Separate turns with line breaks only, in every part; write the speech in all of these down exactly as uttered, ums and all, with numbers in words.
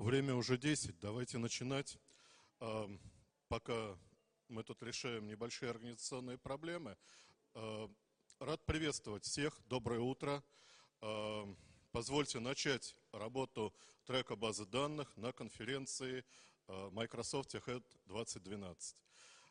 Время уже десять, давайте начинать. Пока мы тут решаем небольшие организационные проблемы. Рад приветствовать всех. Доброе утро. Позвольте начать работу трека базы данных на конференции Microsoft TechEd двадцать двенадцать.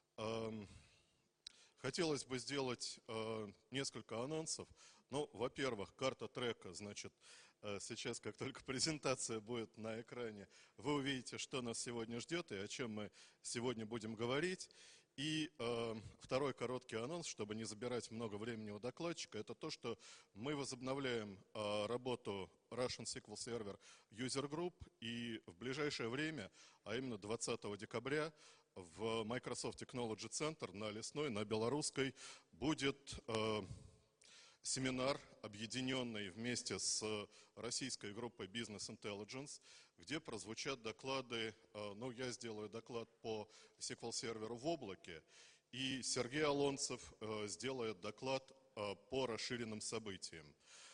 Хотелось бы сделать несколько анонсов. Ну, во-первых, карта трека, значит, сейчас, как только презентация будет на экране, вы увидите, что нас сегодня ждет и о чем мы сегодня будем говорить. И э, второй короткий анонс, чтобы не забирать много времени у докладчика, это то, что мы возобновляем э, работу Russian эс ку эль Server User Group, и в ближайшее время, а именно двадцатого декабря, в Microsoft Technology Center на Лесной, на Белорусской, будет э, семинар, объединенный вместе с российской группой Business Intelligence, где прозвучат доклады, ну, я сделаю доклад по эс ку эль серверу в облаке, и Сергей Алонцев сделает доклад по расширенным событиям.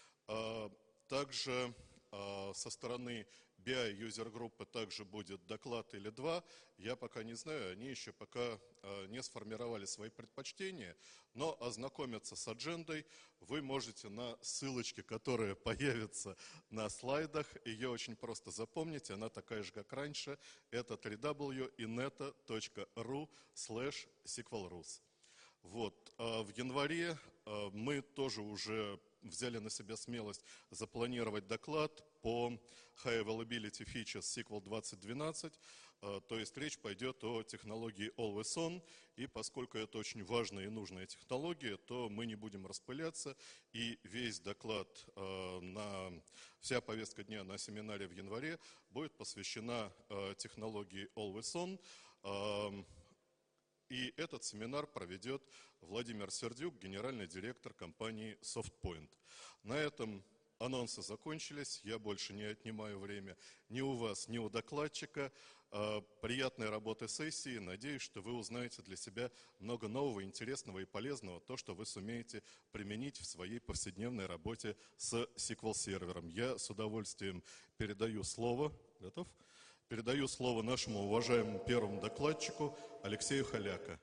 Также со стороны би ай User Group также будет доклад или два. Я пока не знаю, они еще пока не сформировали свои предпочтения, но ознакомиться с аджендой вы можете на ссылочке, которая появится на слайдах. Ее очень просто запомнить, она такая же, как раньше. Это дабл ю дабл ю дабл ю точка инета точка ру слэш сиквелрус. Вот. В январе мы тоже уже взяли на себя смелость запланировать доклад по High Availability Features эс ку эль двадцать двенадцать, то есть речь пойдет о технологии Always On, и поскольку это очень важная и нужная технология, то мы не будем распыляться, и весь доклад, на, вся повестка дня на семинаре в январе будет посвящена технологии Always On. И этот семинар проведет Владимир Сердюк, генеральный директор компании SoftPoint. На этом анонсы закончились, я больше не отнимаю время ни у вас, ни у докладчика. Приятной работы сессии, надеюсь, что вы узнаете для себя много нового, интересного и полезного, то, что вы сумеете применить в своей повседневной работе с эс ку эль сервером. Я с удовольствием передаю слово. Готов? Передаю слово нашему уважаемому первому докладчику Алексею Халяко.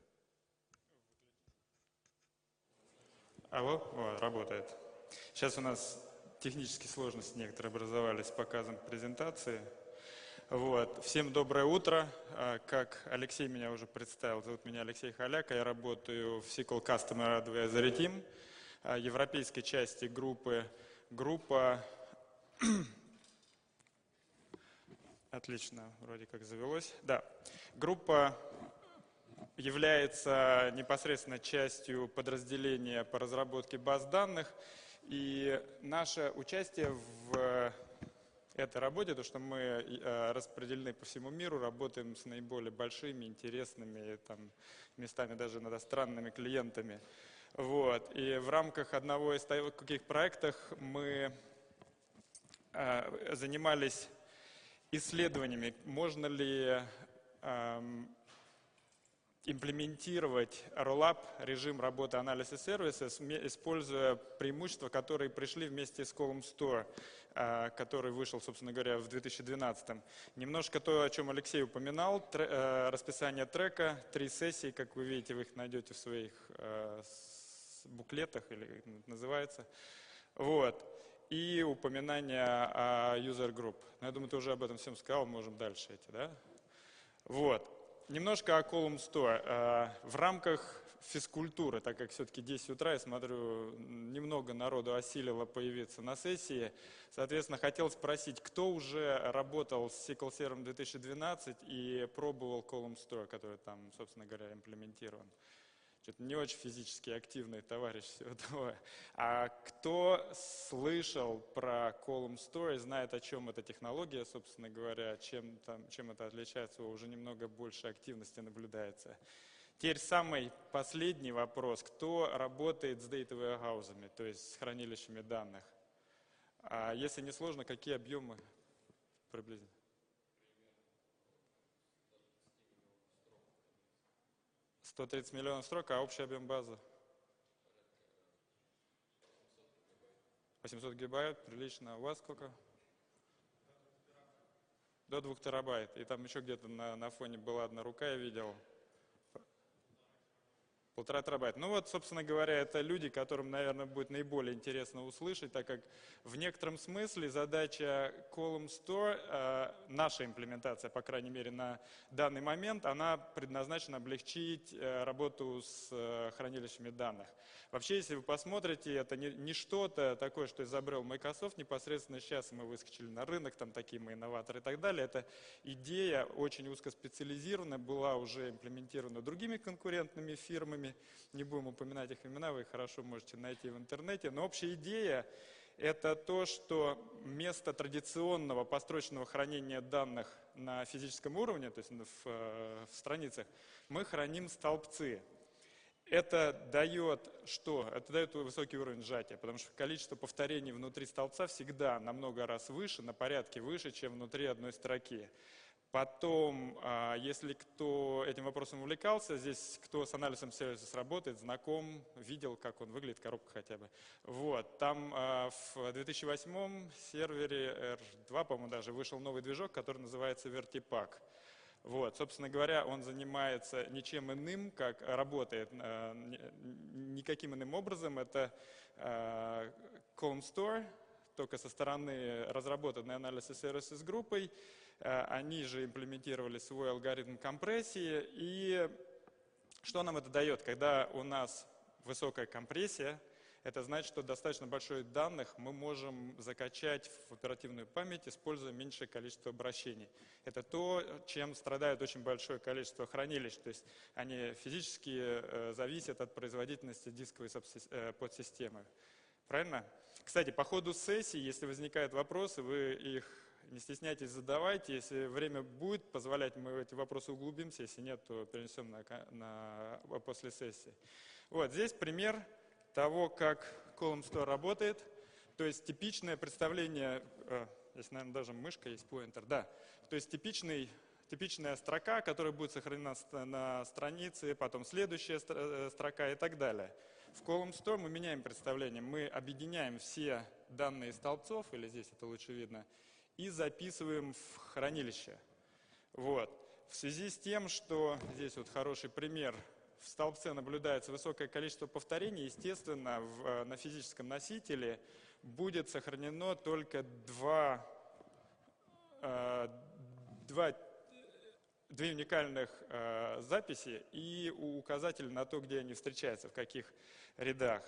Алло, о, работает. Сейчас у нас технические сложности некоторые образовались с показом презентации. Вот. Всем доброе утро. Как Алексей меня уже представил, зовут меня Алексей Халяко. Я работаю в эс ку эль Customer Advisory Team, европейской части группы. Группа... Отлично, вроде как завелось. Да, группа является непосредственно частью подразделения по разработке баз данных. И наше участие в этой работе, то, что мы распределены по всему миру, работаем с наиболее большими, интересными, там, местами даже иногда странными клиентами. Вот. И в рамках одного из таких проектов мы занимались исследованиями, можно ли эм, имплементировать роллап, режим работы анализа сервиса, используя преимущества, которые пришли вместе с Column Store, э, который вышел, собственно говоря, в две тысячи двенадцатом. Немножко то, о чем Алексей упоминал, тр, э, расписание трека, три сессии, как вы видите, вы их найдете в своих э, буклетах, или как это называется. Вот. И упоминание о user group. Но я думаю, ты уже об этом всем сказал, можем дальше идти, да? Вот. Немножко о Column Store. В рамках физкультуры, так как все-таки десять утра, я смотрю, немного народу осилило появиться на сессии. Соответственно, хотел спросить, кто уже работал с эс ку эль Server две тысячи двенадцать и пробовал Column Store, который там, собственно говоря, имплементирован? Что-то не очень физически активный товарищ всего того. А кто слышал про Column Store и знает, о чем эта технология, собственно говоря, чем, там, чем это отличается, уже немного больше активности наблюдается. Теперь самый последний вопрос. Кто работает с data warehouse, то есть с хранилищами данных? А если не сложно, какие объемы приблизительно? сто тридцать миллионов строк, а общий объем базы? восемьсот гигабайт, прилично. У вас сколько? До двух терабайт. И там еще где-то на, на фоне была одна рука, я видел. Полтора терабайта. Ну вот, собственно говоря, это люди, которым, наверное, будет наиболее интересно услышать, так как в некотором смысле задача Column Store, э, наша имплементация, по крайней мере, на данный момент, она предназначена облегчить э, работу с э, хранилищами данных. Вообще, если вы посмотрите, это не, не что-то такое, что изобрел Microsoft непосредственно сейчас, мы выскочили на рынок, там такие мы инноваторы и так далее. Эта идея очень узкоспециализированная, была уже имплементирована другими конкурентными фирмами. Не будем упоминать их имена, вы их хорошо можете найти в интернете. Но общая идея – это то, что вместо традиционного построчного хранения данных на физическом уровне, то есть в, в страницах, мы храним столбцы. Это дает что? Это дает высокий уровень сжатия, потому что количество повторений внутри столбца всегда на много раз выше, на порядке выше, чем внутри одной строки. Потом, если кто этим вопросом увлекался, здесь кто с анализом сервисов работает, знаком, видел, как он выглядит, коробка хотя бы. Вот, там в две тысячи восьмом сервере эр два, по-моему, даже вышел новый движок, который называется Vertipack. Вот, собственно говоря, он занимается ничем иным, как работает никаким иным образом. Это Column Store, только со стороны разработанной Analysis Services группой. Они же имплементировали свой алгоритм компрессии. И что нам это дает? Когда у нас высокая компрессия, это значит, что достаточно большой данных мы можем закачать в оперативную память, используя меньшее количество обращений. Это то, чем страдает очень большое количество хранилищ. То есть они физически зависят от производительности дисковой подсистемы. Правильно? Кстати, по ходу сессии, если возникают вопросы, вы их не стесняйтесь, задавайте. Если время будет позволять, мы в эти вопросы углубимся. Если нет, то перенесем на, на, после сессии. Вот здесь пример того, как Column Store работает. То есть типичное представление, здесь, наверное, даже мышка есть, поинтер, да. То есть типичный, типичная строка, которая будет сохранена на странице, потом следующая строка и так далее. В Column Store мы меняем представление, мы объединяем все данные столбцов, или здесь это лучше видно, и записываем в хранилище. Вот. В связи с тем, что здесь вот хороший пример, в столбце наблюдается высокое количество повторений, естественно, в, на физическом носителе будет сохранено только два, э, два, две уникальных э, записи и указатель на то, где они встречаются, в каких рядах.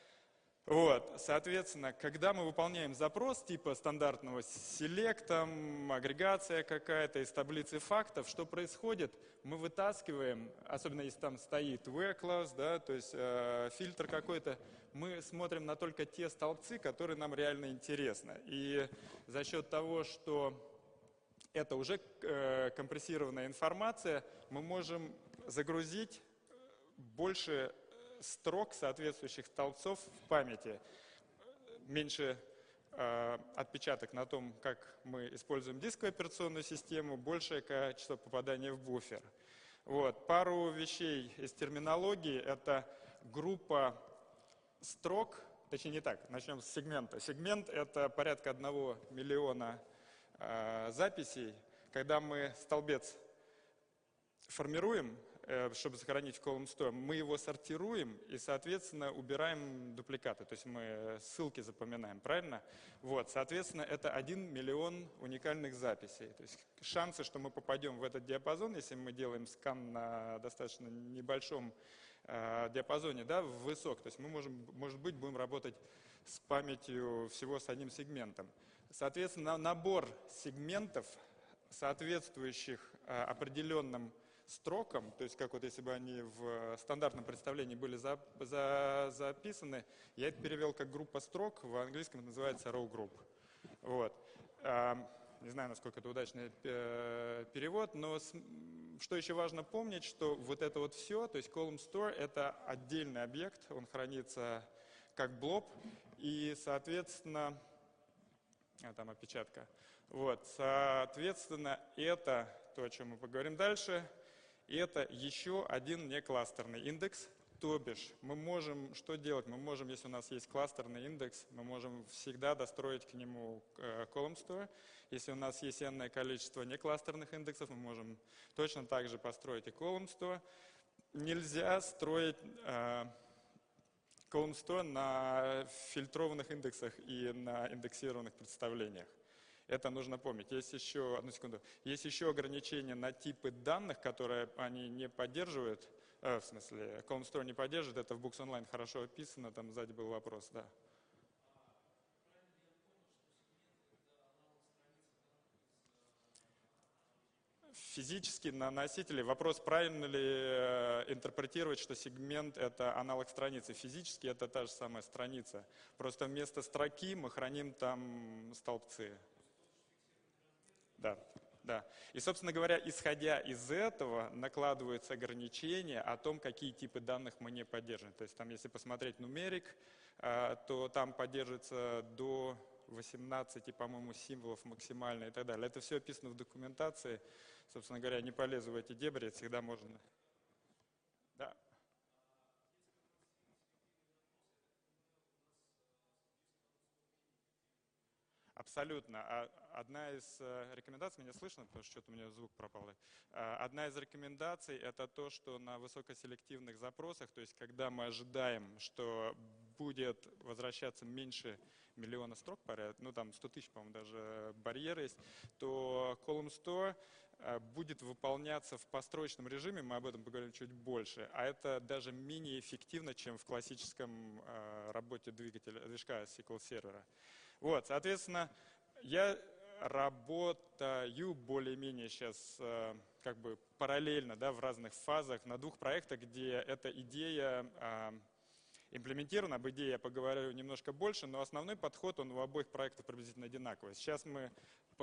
Вот, соответственно, когда мы выполняем запрос типа стандартного селекта, агрегация какая-то из таблицы фактов, что происходит? Мы вытаскиваем, особенно если там стоит where clause, да, то есть э, фильтр какой-то, мы смотрим на только те столбцы, которые нам реально интересны. И за счет того, что это уже э, компрессированная информация, мы можем загрузить больше строк соответствующих столбцов в памяти. Меньше э, отпечаток на том, как мы используем дисковую операционную систему, большее количество попадания в буфер. Вот. Пару вещей из терминологии. Это группа строк, точнее не так, начнем с сегмента. Сегмент – это порядка одного миллиона э, записей. Когда мы столбец формируем, чтобы сохранить в Column Store, мы его сортируем и, соответственно, убираем дупликаты. То есть мы ссылки запоминаем, правильно? Вот, соответственно, это один миллион уникальных записей. То есть шансы, что мы попадем в этот диапазон, если мы делаем скан на достаточно небольшом э, диапазоне, да, высок. То есть мы можем, может быть, будем работать с памятью всего с одним сегментом. Соответственно, набор сегментов, соответствующих э, определенным строкам, то есть как вот если бы они в стандартном представлении были за, за, записаны, я это перевел как группа строк, в английском это называется row group. Вот. А, не знаю, насколько это удачный перевод, но с, что еще важно помнить, что вот это вот все, то есть Column Store это отдельный объект, он хранится как блоб, и, соответственно, а, там опечатка. Вот, соответственно, это то, о чем мы поговорим дальше. И это еще один некластерный индекс. То бишь, мы можем что делать? Мы можем, если у нас есть кластерный индекс, мы можем всегда достроить к нему column store. Если у нас есть n-ное количество некластерных индексов, мы можем точно так же построить и column store. Нельзя строить э, column store на фильтрованных индексах и на индексированных представлениях. Это нужно помнить. Есть еще, одну секунду, есть еще ограничения на типы данных, которые они не поддерживают. Э, в смысле, column store не поддерживает, это в Books Online хорошо описано, там сзади был вопрос, да. Физически на носителе вопрос, правильно ли интерпретировать, что сегмент — это аналог страницы. Физически это та же самая страница. Просто вместо строки мы храним там столбцы. Да, да. И, собственно говоря, исходя из этого, накладываются ограничения о том, какие типы данных мы не поддерживаем. То есть там, если посмотреть нумерик, то там поддерживается до восемнадцати, по-моему, символов максимально и так далее. Это все описано в документации. Собственно говоря, не полезу в эти дебри, это всегда можно. Да. Абсолютно. Одна из рекомендаций, меня слышно, потому что что-то у меня звук пропал. Одна из рекомендаций — это то, что на высокоселективных запросах, то есть когда мы ожидаем, что будет возвращаться меньше миллиона строк, ну там сто тысяч, по-моему, даже барьер есть, то column store будет выполняться в построчном режиме, мы об этом поговорим чуть больше, а это даже менее эффективно, чем в классическом работе двигателя, движка эс кью эль-сервера. Вот, соответственно, я работаю более-менее сейчас как бы параллельно, да, в разных фазах на двух проектах, где эта идея имплементирована. Об идее я поговорю немножко больше, но основной подход, он у обоих проектов приблизительно одинаковый. Сейчас мы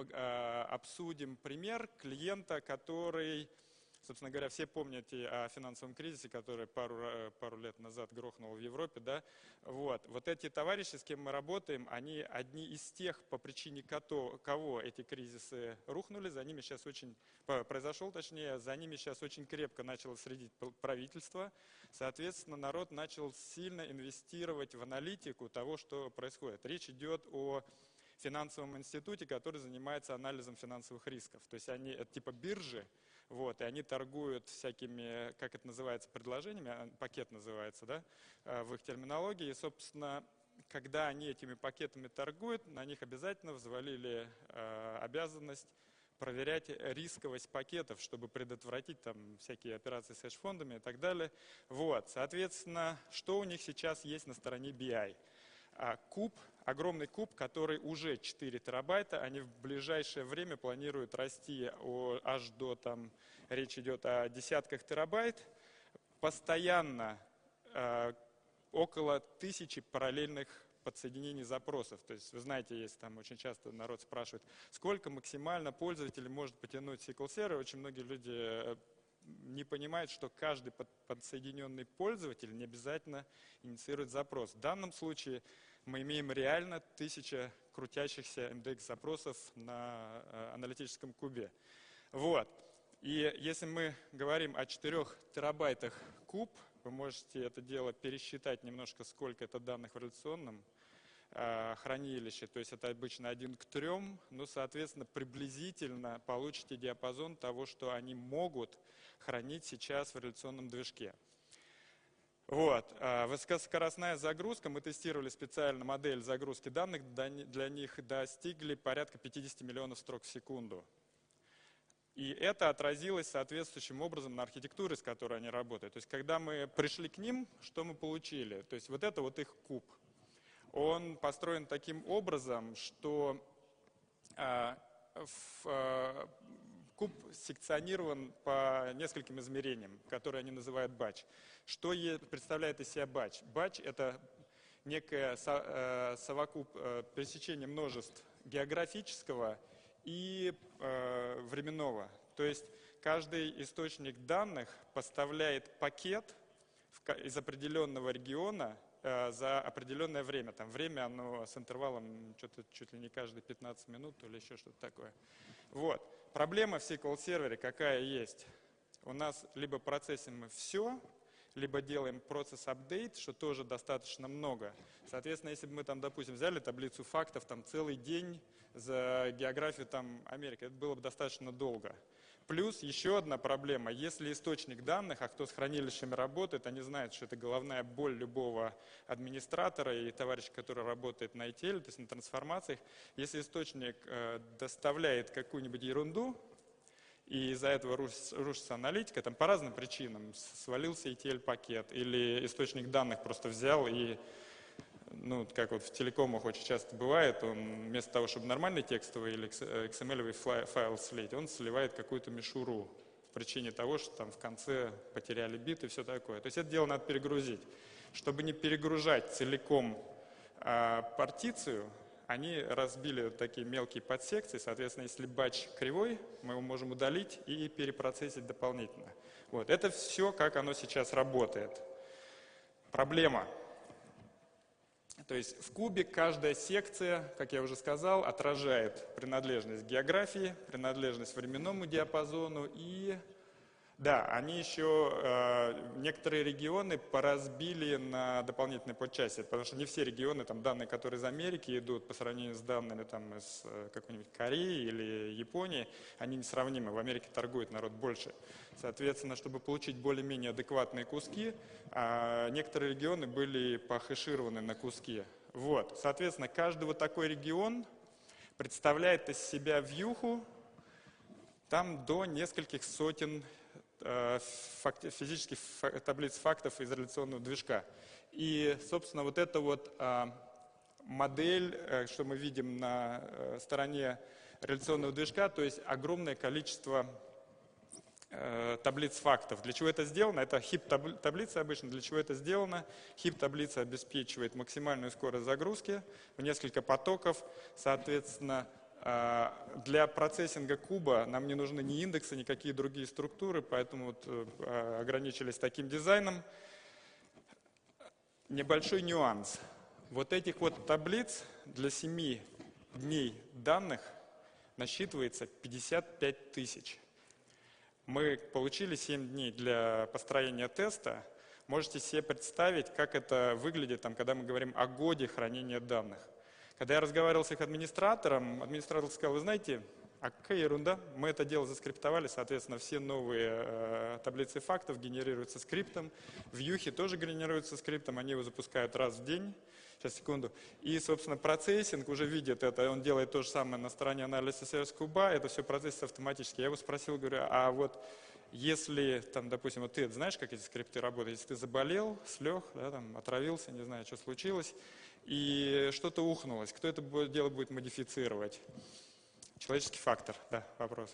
обсудим пример клиента, который, собственно говоря, все помните о финансовом кризисе, который пару, пару лет назад грохнул в Европе, да? Вот. Вот эти товарищи, с кем мы работаем, они одни из тех, по причине кого, кого эти кризисы рухнули, за ними сейчас очень, произошел точнее, за ними сейчас очень крепко начало следить правительство. Соответственно, народ начал сильно инвестировать в аналитику того, что происходит. Речь идет о финансовом институте, который занимается анализом финансовых рисков. То есть они, это типа биржи, вот, и они торгуют всякими, как это называется, предложениями, пакет называется, да, в их терминологии. И, собственно, когда они этими пакетами торгуют, на них обязательно взвалили э, обязанность проверять рисковость пакетов, чтобы предотвратить там всякие операции с хедж-фондами и так далее. Вот, соответственно, что у них сейчас есть на стороне би ай? Куб, огромный куб, который уже четыре терабайта, они в ближайшее время планируют расти о, аж до, там, речь идет о десятках терабайт, постоянно э, около тысячи параллельных подсоединений запросов. То есть, вы знаете, есть там очень часто народ спрашивает, сколько максимально пользователь может потянуть эс кью эль-сервер. Очень многие люди не понимают, что каждый подсоединенный пользователь не обязательно инициирует запрос. В данном случае мы имеем реально тысяча крутящихся эм ди экс-запросов на аналитическом кубе. Вот. И если мы говорим о четырёх терабайтах куб, вы можете это дело пересчитать немножко, сколько это данных в реляционном э, хранилище. То есть это обычно один к трем, но, соответственно, приблизительно получите диапазон того, что они могут хранить сейчас в реляционном движке. Вот. Высокоскоростная загрузка, мы тестировали специально модель загрузки данных, для них достигли порядка пятидесяти миллионов строк в секунду. И это отразилось соответствующим образом на архитектуре, с которой они работают. То есть, когда мы пришли к ним, что мы получили? То есть, вот это вот их куб. Он построен таким образом, что э, в, э, куб секционирован по нескольким измерениям, которые они называют батч. Что представляет из себя батч? Батч — это некое совокуп, пересечение множеств географического и э, временного. То есть каждый источник данных поставляет пакет в, из определенного региона э, за определенное время. Там время оно с интервалом что-то чуть ли не каждые пятнадцать минут или еще что-то такое. Вот. Проблема в эс кью эль-сервере какая есть? У нас либо процессим мы все, либо делаем процесс апдейт, что тоже достаточно много. Соответственно, если бы мы там, допустим, взяли таблицу фактов там целый день за географию там Америки, это было бы достаточно долго. Плюс еще одна проблема, если источник данных, а кто с хранилищами работает, они знают, что это головная боль любого администратора и товарища, который работает на ай ти эл, то есть на трансформациях, если источник э, доставляет какую-нибудь ерунду, и из-за этого рушится аналитика, там по разным причинам, свалился ай ти эл-пакет, или источник данных просто взял и, ну, как вот в телекомах очень часто бывает, он вместо того, чтобы нормальный текстовый или икс эм эль-овый файл слить, он сливает какую-то мишуру по причине того, что там в конце потеряли бит и все такое. То есть это дело надо перегрузить. Чтобы не перегружать целиком а, партицию, они разбили такие мелкие подсекции, соответственно, если батч кривой, мы его можем удалить и перепроцессить дополнительно. Вот. Это все, как оно сейчас работает. Проблема. То есть в кубе каждая секция, как я уже сказал, отражает принадлежность к географии, принадлежность временному диапазону и, да, они еще, э, некоторые регионы поразбили на дополнительные подчасти, потому что не все регионы, там данные, которые из Америки идут по сравнению с данными там, из какой-нибудь Кореи или Японии, они несравнимы, в Америке торгует народ больше. Соответственно, чтобы получить более-менее адекватные куски, некоторые регионы были похэшированы на куски. Вот. Соответственно, каждый вот такой регион представляет из себя вьюху там до нескольких сотен физических таблиц фактов из реляционного движка. И, собственно, вот эта вот модель, что мы видим на стороне реляционного движка, то есть огромное количество таблиц фактов. Для чего это сделано? Это хип-таблица обычно. Для чего это сделано? Хип-таблица обеспечивает максимальную скорость загрузки в несколько потоков. Соответственно, для процессинга куба нам не нужны ни индексы, ни какие другие структуры, поэтому вот ограничились таким дизайном. Небольшой нюанс. Вот этих вот таблиц для семи дней данных насчитывается пятьдесят пять тысяч. Мы получили семь дней для построения теста. Можете себе представить, как это выглядит, там, когда мы говорим о годе хранения данных. Когда я разговаривал с их администратором, администратор сказал: вы знаете, а какая ерунда, мы это дело заскриптовали, соответственно, все новые э, таблицы фактов генерируются скриптом, вьюхи тоже генерируются скриптом, они его запускают раз в день. Сейчас, секунду. И, собственно, процессинг уже видит это, он делает то же самое на стороне анализа сервис куба, это все процессится автоматически. Я его спросил, говорю, а вот если, там, допустим, вот ты знаешь, как эти скрипты работают, если ты заболел, слег, да, там, отравился, не знаю, что случилось, и что-то ухнулось, кто это дело будет модифицировать? Человеческий фактор, да, вопрос.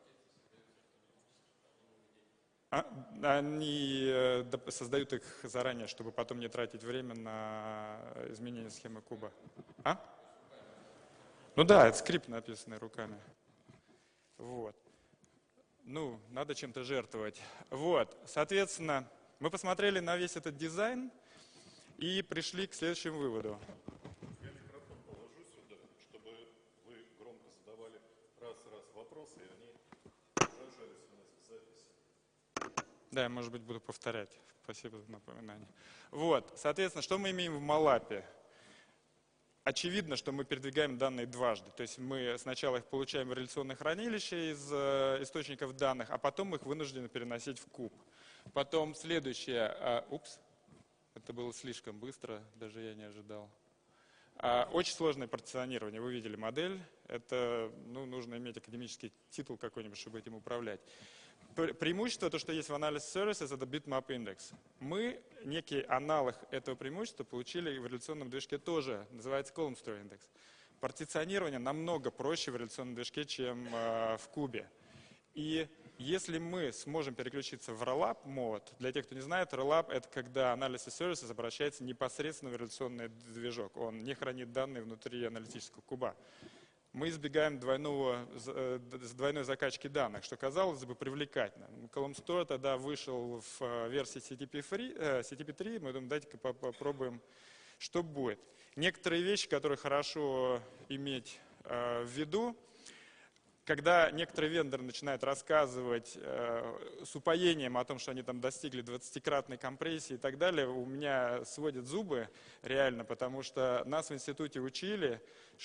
А, они создают их заранее, чтобы потом не тратить время на изменение схемы куба. А? Ну да, это скрипт, написанный руками. Вот. Ну, надо чем-то жертвовать. Вот, соответственно, мы посмотрели на весь этот дизайн и пришли к следующему выводу.
Я микрофон положу сюда, чтобы вы громко задавали раз-раз вопросы, и они отражались у нас в записи.
Да, я, может быть, буду повторять. Спасибо за напоминание. Вот, соответственно, что мы имеем в Малапе? Очевидно, что мы передвигаем данные дважды. То есть мы сначала их получаем в реляционное хранилище из э, источников данных, а потом их вынуждены переносить в куб. Потом следующее. Э, упс, это было слишком быстро, даже я не ожидал. Э, очень сложное партиционирование. Вы видели модель. Это, ну, нужно иметь академический титул какой-нибудь, чтобы этим управлять. Преимущество, то, что есть в Analysis Services, это bitmap индекс. Мы некий аналог этого преимущества получили в реляционном движке тоже, называется column store индекс. Партиционирование намного проще в реляционном движке, чем э, в кубе. И если мы сможем переключиться в rollup mode, для тех, кто не знает, rollup — это когда Analysis Services обращается непосредственно в реляционный движок. Он не хранит данные внутри аналитического куба. Мы избегаем двойного, двойной закачки данных, что, казалось бы, привлекательно. Column Store тогда вышел в версии си ти пи три, мы думаем, давайте-ка попробуем, что будет. Некоторые вещи, которые хорошо иметь в виду, когда некоторые вендоры начинают рассказывать э, с упоением о том, что они там достигли двадцатикратной компрессии и так далее, у меня сводят зубы реально, потому что нас в институте учили,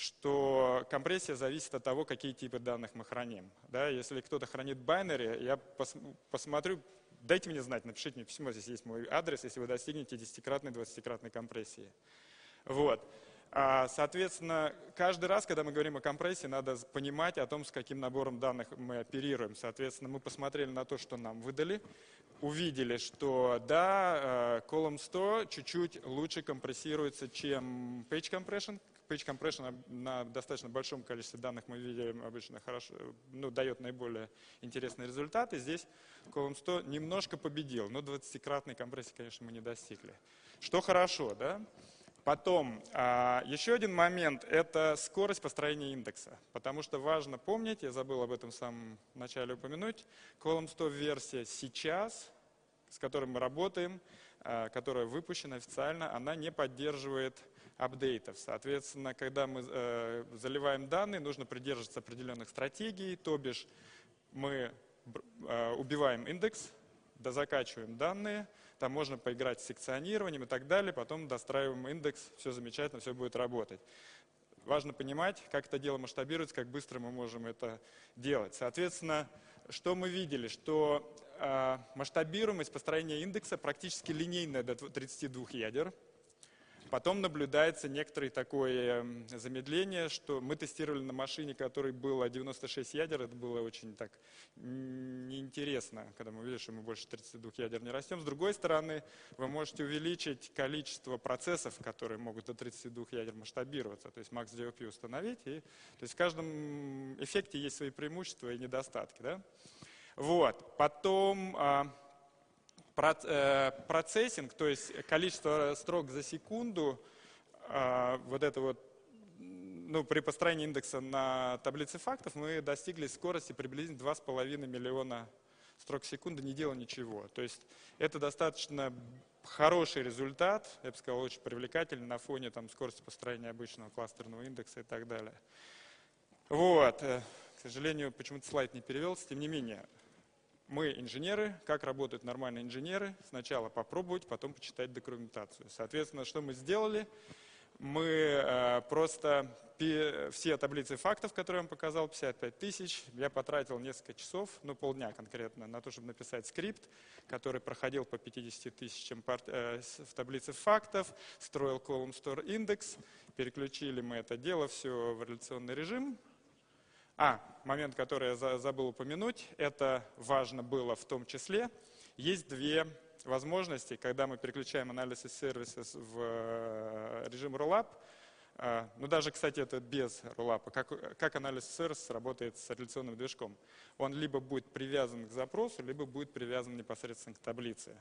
что компрессия зависит от того, какие типы данных мы храним. Да, если кто-то хранит binary, я пос посмотрю, дайте мне знать, напишите мне письмо, здесь есть мой адрес, если вы достигнете десятикратной, двадцатикратной компрессии. Вот. Соответственно, каждый раз, когда мы говорим о компрессии, надо понимать о том, с каким набором данных мы оперируем. Соответственно, мы посмотрели на то, что нам выдали, увидели, что да, column сто чуть-чуть лучше компрессируется, чем page compression. Page compression на достаточно большом количестве данных мы видим обычно хорошо, ну, дает наиболее интересные результаты. Здесь column сто немножко победил, но двадцатикратной компрессии, конечно, мы не достигли. Что хорошо, да? Потом, еще один момент – это скорость построения индекса. Потому что важно помнить, я забыл об этом в самом начале упомянуть, column сто версия сейчас, с которой мы работаем, которая выпущена официально, она не поддерживает апдейтов. Соответственно, когда мы заливаем данные, нужно придерживаться определенных стратегий, то бишь мы убиваем индекс, дозакачиваем данные, там можно поиграть с секционированием и так далее, потом достраиваем индекс, все замечательно, все будет работать. Важно понимать, как это дело масштабируется, как быстро мы можем это делать. Соответственно, что мы видели, что э, масштабируемость построения индекса практически линейная до тридцати двух ядер. Потом наблюдается некоторое такое замедление, что мы тестировали на машине, которой было девяносто шесть ядер, это было очень так неинтересно, когда мы увидели, что мы больше тридцати двух ядер не растем. С другой стороны, вы можете увеличить количество процессов, которые могут до тридцати двух ядер масштабироваться, то есть max-ди о пи установить. И, то есть в каждом эффекте есть свои преимущества и недостатки. Да? Вот. Потом... Процессинг, то есть количество строк за секунду, вот это вот, ну, при построении индекса на таблице фактов мы достигли скорости приблизительно два с половиной миллиона строк в секунду, не делая ничего. То есть это достаточно хороший результат, я бы сказал, очень привлекательный на фоне там, скорости построения обычного кластерного индекса и так далее. Вот. К сожалению, почему-то слайд не перевелся, тем не менее. Мы инженеры, как работают нормальные инженеры, сначала попробовать, потом почитать документацию. Соответственно, что мы сделали? Мы э, просто все таблицы фактов, которые я вам показал, пятьдесят пять тысяч, я потратил несколько часов, ну полдня конкретно, на то, чтобы написать скрипт, который проходил по пятидесяти тысячам э, в таблице фактов, строил column store индекс, переключили мы это дело все в реляционный режим. А, момент, который я забыл упомянуть, это важно было в том числе. Есть две возможности, когда мы переключаем Analysis Services в режим Rollup. Ну, даже, кстати, это без Rollup. Как, как Analysis Services работает с реляционным движком? Он либо будет привязан к запросу, либо будет привязан непосредственно к таблице.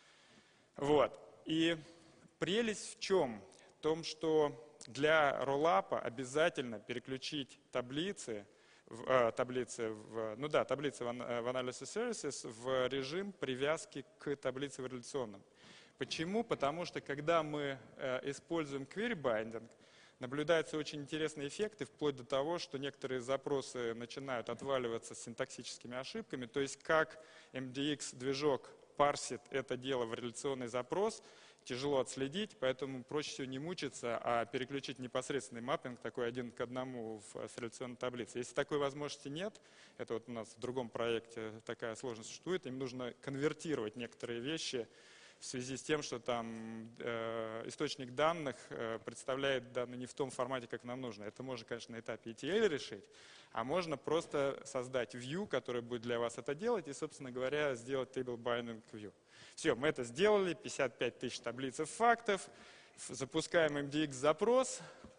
Вот. И прелесть в чем? В том, что для Rollup обязательно переключить таблицы, В, э, таблицы, в, ну да, таблицы в, в Analysis Services в режим привязки к таблице в реляционном. Почему? Потому что когда мы э, используем query binding, наблюдаются очень интересные эффекты, вплоть до того, что некоторые запросы начинают отваливаться с синтаксическими ошибками, то есть как эм ди экс-движок парсит это дело в реляционный запрос, тяжело отследить, поэтому проще всего не мучиться, а переключить непосредственный маппинг, такой один к одному в, с реляционной таблицы. Если такой возможности нет, это вот у нас в другом проекте такая сложность существует, им нужно конвертировать некоторые вещи в связи с тем, что там э, источник данных э, представляет данные не в том формате, как нам нужно. Это можно, конечно, на этапе и ти эл решить, а можно просто создать view, который будет для вас это делать, и, собственно говоря, сделать table binding view. Все, мы это сделали, пятьдесят пять тысяч таблиц фактов, запускаем эм ди экс-запрос,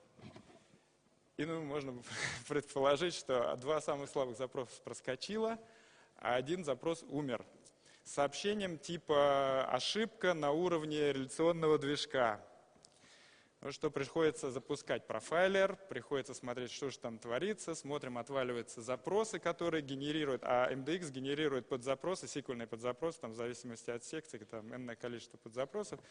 и ну, можно предположить, что два самых слабых запроса проскочило, а один запрос умер. С сообщением типа «ошибка на уровне реляционного движка». Ну, что приходится запускать профайлер, приходится смотреть, что же там творится, смотрим, отваливаются запросы, которые генерируют, а эм ди экс генерирует подзапросы, сиквельные подзапросы, там, в зависимости от секции, там энное количество подзапросов.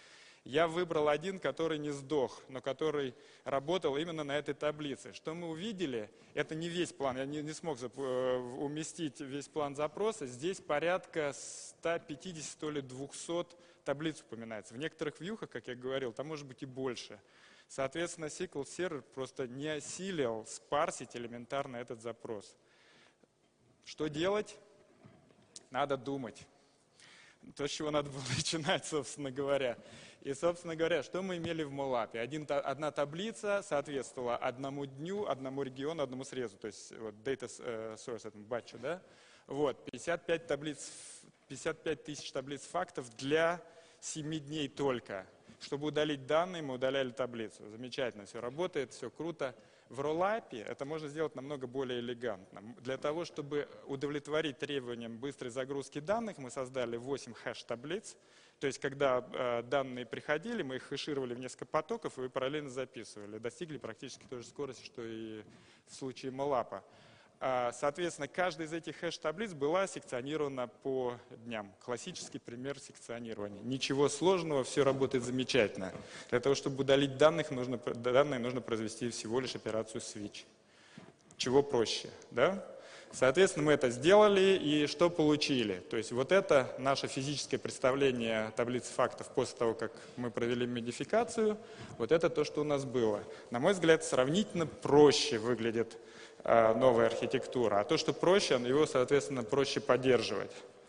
Я выбрал один, который не сдох, но который работал именно на этой таблице. Что мы увидели, это не весь план, я не, не смог уместить весь план запроса. Здесь порядка ста пятидесяти, то ли двухсот таблиц упоминается. В некоторых вьюхах, как я говорил, там может быть и больше. Соответственно, эс ку эль-сервер просто не осилил спарсить элементарно этот запрос. Что делать? Надо думать. То, с чего надо было начинать, собственно говоря. И, собственно говоря, что мы имели в MOLAP? Один, одна таблица соответствовала одному дню, одному региону, одному срезу. То есть вот data source, этому батчу, да? Вот, пятьдесят пять таблиц, пятьдесят пять тысяч таблиц фактов для семи дней только. Чтобы удалить данные, мы удаляли таблицу. Замечательно, все работает, все круто. В роллапе это можно сделать намного более элегантно. Для того, чтобы удовлетворить требованиям быстрой загрузки данных, мы создали восемь хэш-таблиц. То есть, когда э, данные приходили, мы их хэшировали в несколько потоков и параллельно записывали. Достигли практически той же скорости, что и в случае MOLAP. Соответственно, каждая из этих хэш-таблиц была секционирована по дням. Классический пример секционирования. Ничего сложного, все работает замечательно. Для того, чтобы удалить данных, нужно, данные, нужно произвести всего лишь операцию switch. Чего проще, да? Соответственно, мы это сделали, и что получили? То есть вот это наше физическое представление таблицы фактов после того, как мы провели модификацию. Вот это то, что у нас было. На мой взгляд, сравнительно проще выглядит новая архитектура, а то, что проще, его, соответственно, проще поддерживать.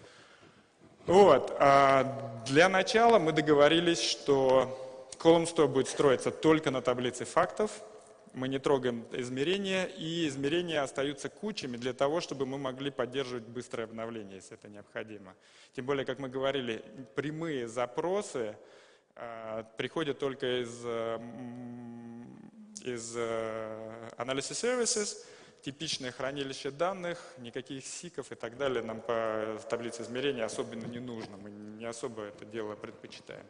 Вот. Для начала мы договорились, что Column Store будет строиться только на таблице фактов, мы не трогаем измерения, и измерения остаются кучами для того, чтобы мы могли поддерживать быстрое обновление, если это необходимо. Тем более, как мы говорили, прямые запросы приходят только из, из Analysis Services, типичное хранилище данных, никаких сиков и так далее нам по таблице измерения особенно не нужно, мы не особо это дело предпочитаем.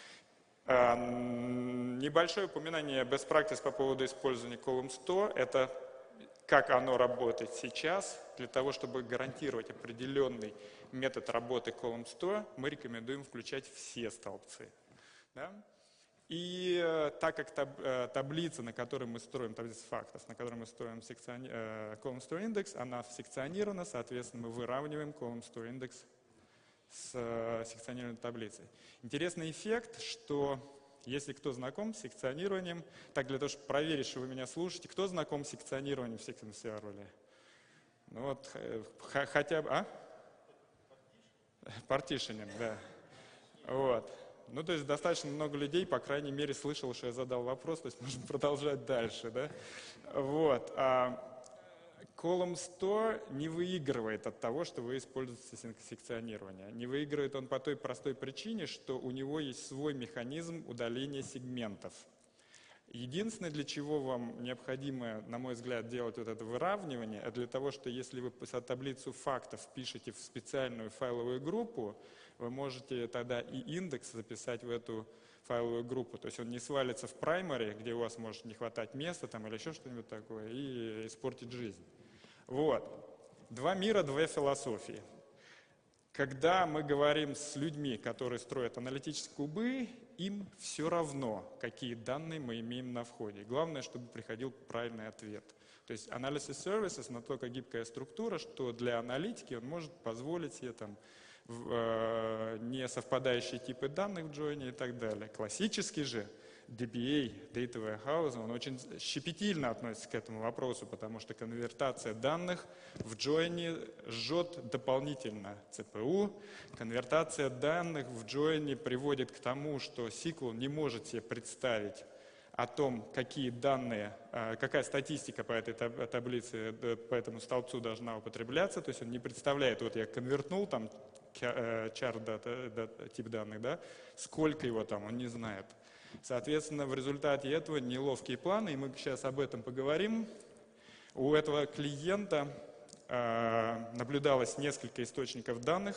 Небольшое упоминание best practice по поводу использования Column Store, это как оно работает сейчас. Для того, чтобы гарантировать определенный метод работы Column Store, мы рекомендуем включать все столбцы. Да? И э, так как таб, э, таблица, на которой мы строим, таблица фактов, на которой мы строим секциони, э, Column Store Index, она секционирована, соответственно, мы выравниваем Column Store Index с э, секционированной таблицей. Интересный эффект, что если кто знаком с секционированием, так для того, чтобы проверить, что вы меня слушаете, кто знаком с секционированием в секционном сервере? Ну вот, х, хотя бы, а? Партишенинг, да. Вот. Ну, то есть достаточно много людей, по крайней мере, слышало, что я задал вопрос, то есть можно продолжать дальше, да? Вот. А Column Store не выигрывает от того, что вы используете секционирование. Не выигрывает он по той простой причине, что у него есть свой механизм удаления сегментов. Единственное, для чего вам необходимо, на мой взгляд, делать вот это выравнивание, это для того, что если вы таблицу фактов пишете в специальную файловую группу, вы можете тогда и индекс записать в эту файловую группу. То есть он не свалится в primary, где у вас может не хватать места там, или еще что-нибудь такое, и испортить жизнь. Вот. Два мира, две философии. Когда мы говорим с людьми, которые строят аналитические кубы, им все равно, какие данные мы имеем на входе. Главное, чтобы приходил правильный ответ. То есть Analysis Services настолько гибкая структура, что для аналитики он может позволить себе там, в, э, не совпадающие типы данных в джойне и так далее. Классический же ди би эй, Data Warehouse, он очень щепетильно относится к этому вопросу, потому что конвертация данных в джойне жжет дополнительно си пи ю. Конвертация данных в джойне приводит к тому, что сиквел не может себе представить о том, какие данные, какая статистика по этой таблице, по этому столбцу должна употребляться. То есть он не представляет, вот я конвертнул там char data, тип данных, да, сколько его там, он не знает. Соответственно, в результате этого неловкие планы, и мы сейчас об этом поговорим. У этого клиента э, наблюдалось несколько источников данных,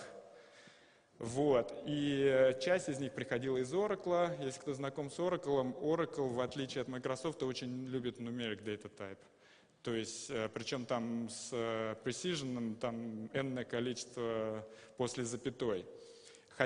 вот, и часть из них приходила из Oracle. Если кто знаком с Oracle, Oracle, в отличие от Microsoft, очень любит numeric data type. То есть, причем там с precision, там n количество после запятой. Хотя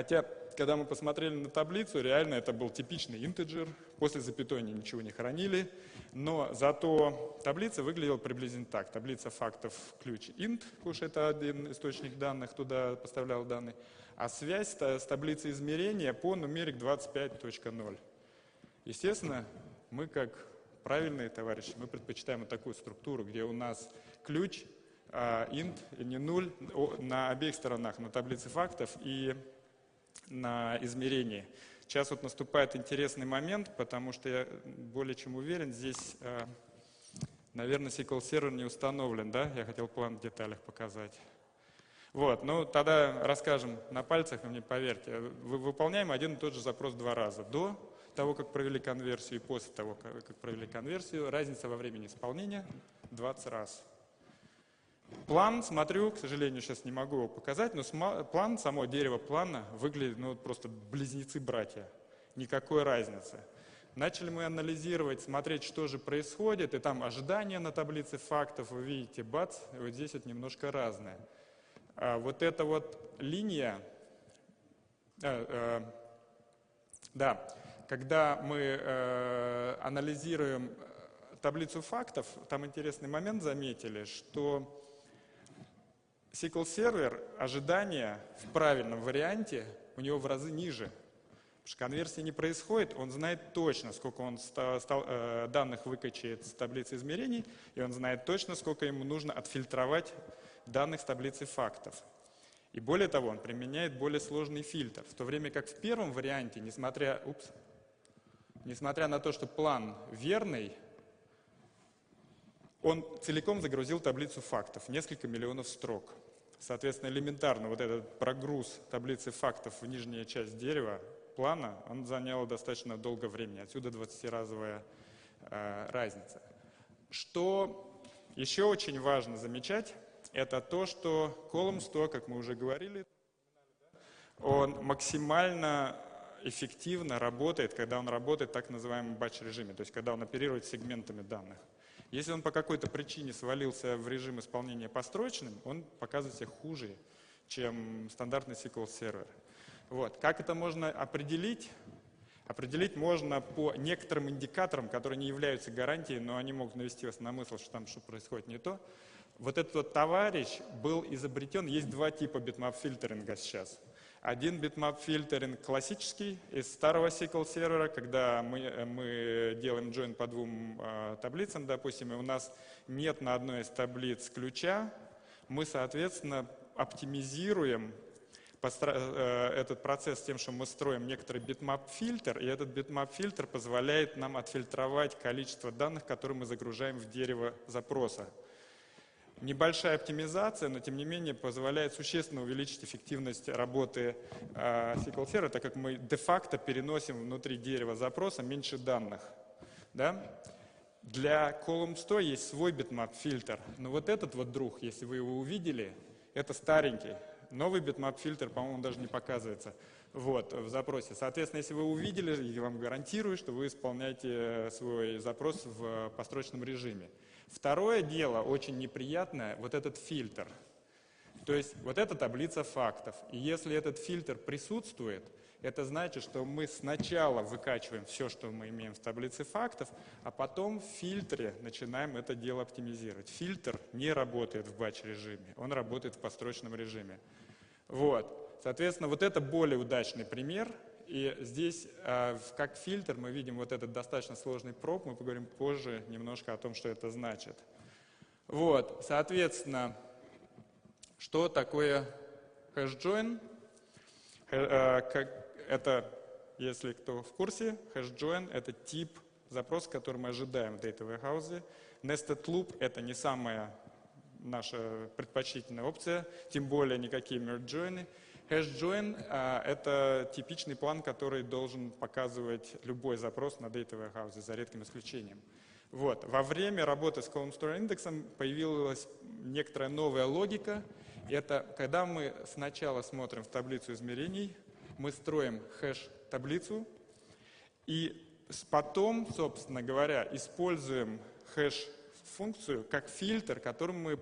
когда мы посмотрели на таблицу, реально это был типичный интеджер, после запятой они ничего не хранили, но зато таблица выглядела приблизительно так. Таблица фактов ключ int, потому что это один источник данных, туда поставлял данные, а связь с таблицей измерения по numeric двадцать пять точка ноль. Естественно, мы как правильные товарищи, мы предпочитаем вот такую структуру, где у нас ключ int и не нуль на обеих сторонах, на таблице фактов и на измерении. Сейчас вот наступает интересный момент, потому что я более чем уверен, здесь, наверное, эс ку эль Server не установлен, да? Я хотел план в деталях показать. Вот, ну тогда расскажем на пальцах, вы мне поверьте. Мы выполняем один и тот же запрос два раза. До того, как провели конверсию, и после того, как провели конверсию, разница во времени исполнения двадцать раз. План, смотрю, к сожалению, сейчас не могу его показать, но план, само дерево плана выглядит, ну, просто близнецы-братья. Никакой разницы. Начали мы анализировать, смотреть, что же происходит, и там ожидания на таблице фактов, вы видите, бац, и вот здесь вот немножко разное. А вот эта вот линия, а, а, да, когда мы э, анализируем таблицу фактов, там интересный момент заметили, что эс ку эль Server ожидания в правильном варианте у него в разы ниже. Потому что конверсии не происходит, он знает точно, сколько он стал, стал, э, данных выкачает с таблицы измерений, и он знает точно, сколько ему нужно отфильтровать данных с таблицы фактов. И более того, он применяет более сложный фильтр. В то время как в первом варианте, несмотря, упс, несмотря на то, что план верный, он целиком загрузил таблицу фактов, несколько миллионов строк. Соответственно, элементарно вот этот прогруз таблицы фактов в нижнюю часть дерева плана, он занял достаточно долго времени. Отсюда двадцатиразовая э, разница. Что еще очень важно замечать, это то, что column сто, как мы уже говорили, он максимально эффективно работает, когда он работает в так называемом батч-режиме, то есть когда он оперирует сегментами данных. Если он по какой-то причине свалился в режим исполнения построчным, он показывает себя хуже, чем стандартный эс ку эль Server. Вот. Как это можно определить? Определить можно по некоторым индикаторам, которые не являются гарантией, но они могут навести вас на мысль, что там что происходит не то. Вот этот вот товарищ был изобретен, есть два типа битмап-фильтеринга сейчас. Один битмап-фильтеринг классический из старого эс ку эль сервера, когда мы, мы делаем join по двум э, таблицам, допустим, и у нас нет на одной из таблиц ключа, мы, соответственно, оптимизируем э, этот процесс тем, что мы строим некоторый битмап-фильтр, и этот битмап-фильтр позволяет нам отфильтровать количество данных, которые мы загружаем в дерево запроса. Небольшая оптимизация, но тем не менее позволяет существенно увеличить эффективность работы э, эс ку эль Server, так как мы де-факто переносим внутри дерева запроса меньше данных. Да? Для column сто есть свой битмап-фильтр, но вот этот вот друг, если вы его увидели, это старенький. Новый битмап-фильтр, по-моему, даже не показывается вот, в запросе. Соответственно, если вы увидели, я вам гарантирую, что вы исполняете свой запрос в построчном режиме. Второе дело, очень неприятное, вот этот фильтр. То есть вот эта таблица фактов. И если этот фильтр присутствует, это значит, что мы сначала выкачиваем все, что мы имеем в таблице фактов, а потом в фильтре начинаем это дело оптимизировать. Фильтр не работает в батч-режиме, он работает в построчном режиме. Вот. Соответственно, вот это более удачный пример. И здесь, как фильтр, мы видим вот этот достаточно сложный проб, мы поговорим позже немножко о том, что это значит. Вот, соответственно, что такое hash-join? Это, если кто в курсе, hash-join — это тип запроса, который мы ожидаем в Data Warehouse. Nested Loop — это не самая наша предпочтительная опция, тем более никакие merge-join. Hash-join — это типичный план, который должен показывать любой запрос на Data Warehouse, за редким исключением. Вот. Во время работы с Column Store индексом появилась некоторая новая логика. Это когда мы сначала смотрим в таблицу измерений, мы строим хэш-таблицу, и потом, собственно говоря, используем хэш-функцию как фильтр, которым мы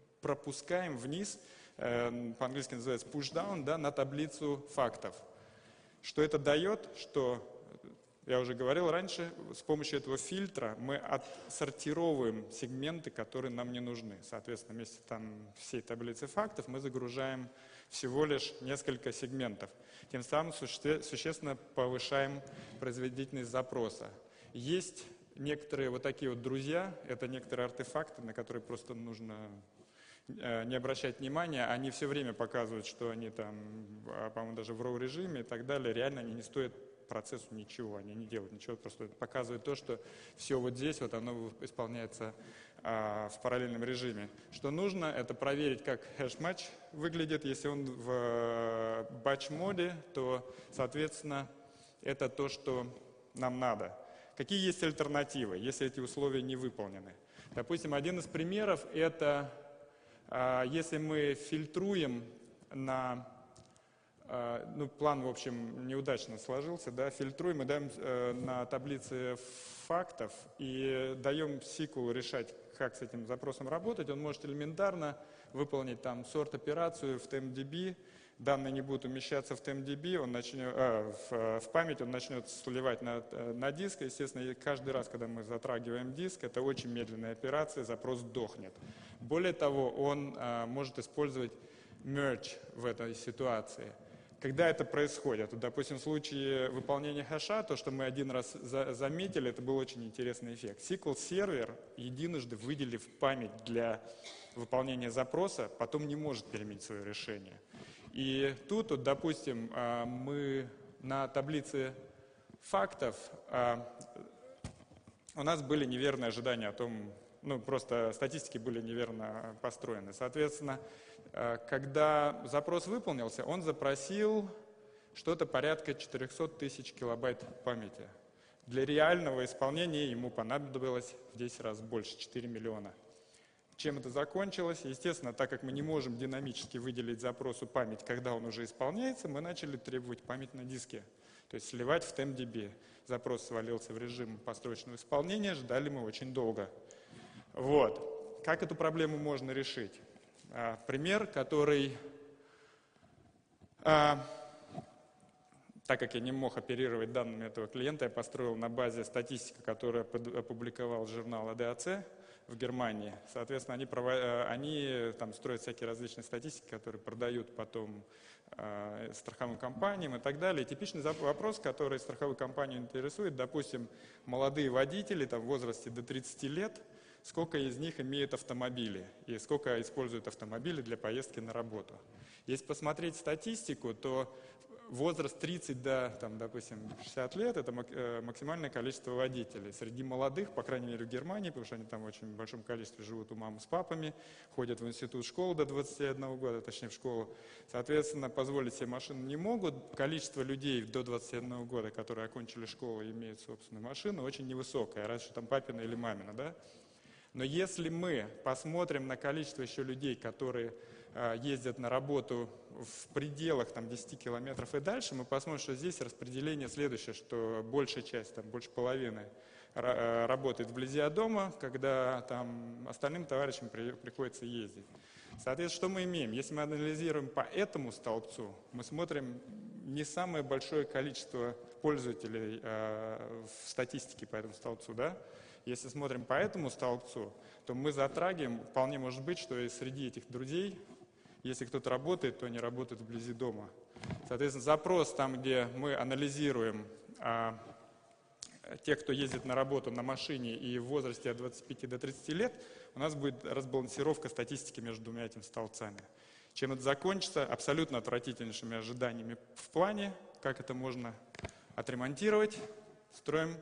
пропускаем вниз, по-английски называется push-down, да, на таблицу фактов. Что это дает? Что, я уже говорил раньше, с помощью этого фильтра мы отсортировываем сегменты, которые нам не нужны. Соответственно, вместе там всей таблицы фактов мы загружаем всего лишь несколько сегментов. Тем самым суще- существенно повышаем производительность запроса. Есть некоторые вот такие вот друзья, это некоторые артефакты, на которые просто нужно э, не обращать внимания. Они все время показывают, что они там, а, по-моему, даже в роу-режиме и так далее. Реально они не стоят процессу ничего, они не делают ничего, просто показывают то, что все вот здесь, вот оно исполняется а, в параллельном режиме. Что нужно, это проверить, как хэш-матч выглядит. Если он в батч-моде, то, соответственно, это то, что нам надо. Какие есть альтернативы, если эти условия не выполнены? Допустим, один из примеров – это а, если мы фильтруем на… а, ну, план, в общем, неудачно сложился, да, фильтруем и даем э, на таблице фактов и даем сиквелу решать, как с этим запросом работать. Он может элементарно выполнить там сорт-операцию в TMDB, данные не будут умещаться в TMDB, он начнет, а, в, в память, он начнет сливать на, на диск. Естественно, каждый раз, когда мы затрагиваем диск, это очень медленная операция, запрос дохнет. Более того, он а, может использовать merge в этой ситуации. Когда это происходит? Допустим, в случае выполнения хэша, то, что мы один раз за, заметили, это был очень интересный эффект. сиквел-сервер, единожды выделив память для выполнения запроса, потом не может переменить свое решение. И тут, вот, допустим, мы на таблице фактов, у нас были неверные ожидания о том, ну, просто статистики были неверно построены. Соответственно, когда запрос выполнился, он запросил что-то порядка четырехсот тысяч килобайт памяти. Для реального исполнения ему понадобилось в десять раз больше, четыре миллиона. Чем это закончилось? Естественно, так как мы не можем динамически выделить запросу память, когда он уже исполняется, мы начали требовать память на диске, то есть сливать в TMDB. Запрос свалился в режим построчного исполнения, ждали мы очень долго. Вот. Как эту проблему можно решить? А, пример, который, а, так как я не мог оперировать данными этого клиента, я построил на базе статистики, которую опубликовал журнал эй ди эй си в Германии. Соответственно, они, провод... они там строят всякие различные статистики, которые продают потом э, страховым компаниям и так далее. И типичный вопрос, который страховую компанию интересует, допустим, молодые водители там, в возрасте до тридцати лет, сколько из них имеют автомобили и сколько используют автомобили для поездки на работу. Если посмотреть статистику, то возраст тридцать до, там, допустим, шестидесяти лет – это максимальное количество водителей. Среди молодых, по крайней мере в Германии, потому что они там в очень большом количестве живут у мам с папами, ходят в институт, в школу до двадцати одного года, точнее в школу. Соответственно, позволить себе машину не могут. Количество людей до двадцати одного года, которые окончили школу и имеют собственную машину, очень невысокое, разве что там папина или мамина, да? Но если мы посмотрим на количество еще людей, которые э, ездят на работу в пределах там, десяти километров и дальше, мы посмотрим, что здесь распределение следующее, что большая часть, там, больше половины э, работает вблизи от дома, когда там, остальным товарищам при, приходится ездить. Соответственно, что мы имеем? Если мы анализируем по этому столбцу, мы смотрим не самое большое количество пользователей э, в статистике по этому столбцу, да? Если смотрим по этому столбцу, то мы затрагиваем, вполне может быть, что и среди этих друзей, если кто-то работает, то они работают вблизи дома. Соответственно, запрос там, где мы анализируем а, тех, кто ездит на работу на машине и в возрасте от двадцати пяти до тридцати лет, у нас будет разбалансировка статистики между двумя этими столбцами. Чем это закончится? Абсолютно отвратительнейшими ожиданиями в плане, как это можно отремонтировать. Строим,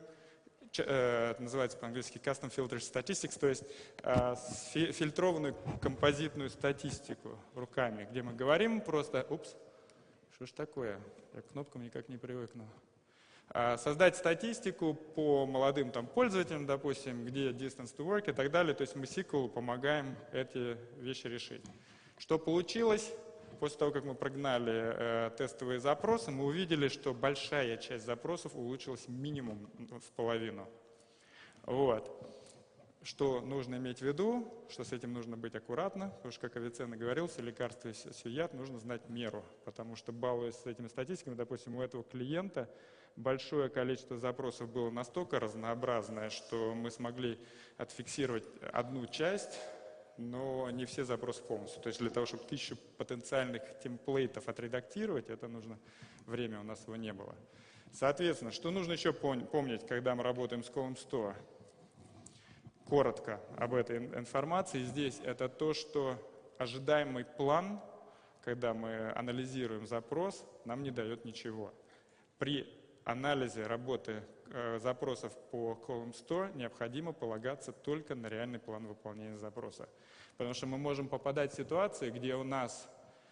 это называется по-английски Custom Filter Statistics, то есть фильтрованную композитную статистику руками, где мы говорим просто, упс, что ж такое, я к кнопкам никак не привыкну. Создать статистику по молодым там, пользователям, допустим, где distance to work и так далее, то есть мы сиквелу помогаем эти вещи решить. Что получилось? После того, как мы прогнали э, тестовые запросы, мы увидели, что большая часть запросов улучшилась минимум в половину. Вот. Что нужно иметь в виду, что с этим нужно быть аккуратно, потому что, как Авиценна говорил, все лекарства и все яд, нужно знать меру, потому что, балуясь с этими статистиками, допустим, у этого клиента большое количество запросов было настолько разнообразное, что мы смогли отфиксировать одну часть, но не все запросы полностью. То есть для того, чтобы тысячу потенциальных темплейтов отредактировать, это нужно время, у нас его не было. Соответственно, что нужно еще помнить, когда мы работаем с Column сто? Коротко об этой информации здесь, это то, что ожидаемый план, когда мы анализируем запрос, нам не дает ничего. При анализе работы э, запросов по Column сто необходимо полагаться только на реальный план выполнения запроса. Потому что мы можем попадать в ситуации, где у нас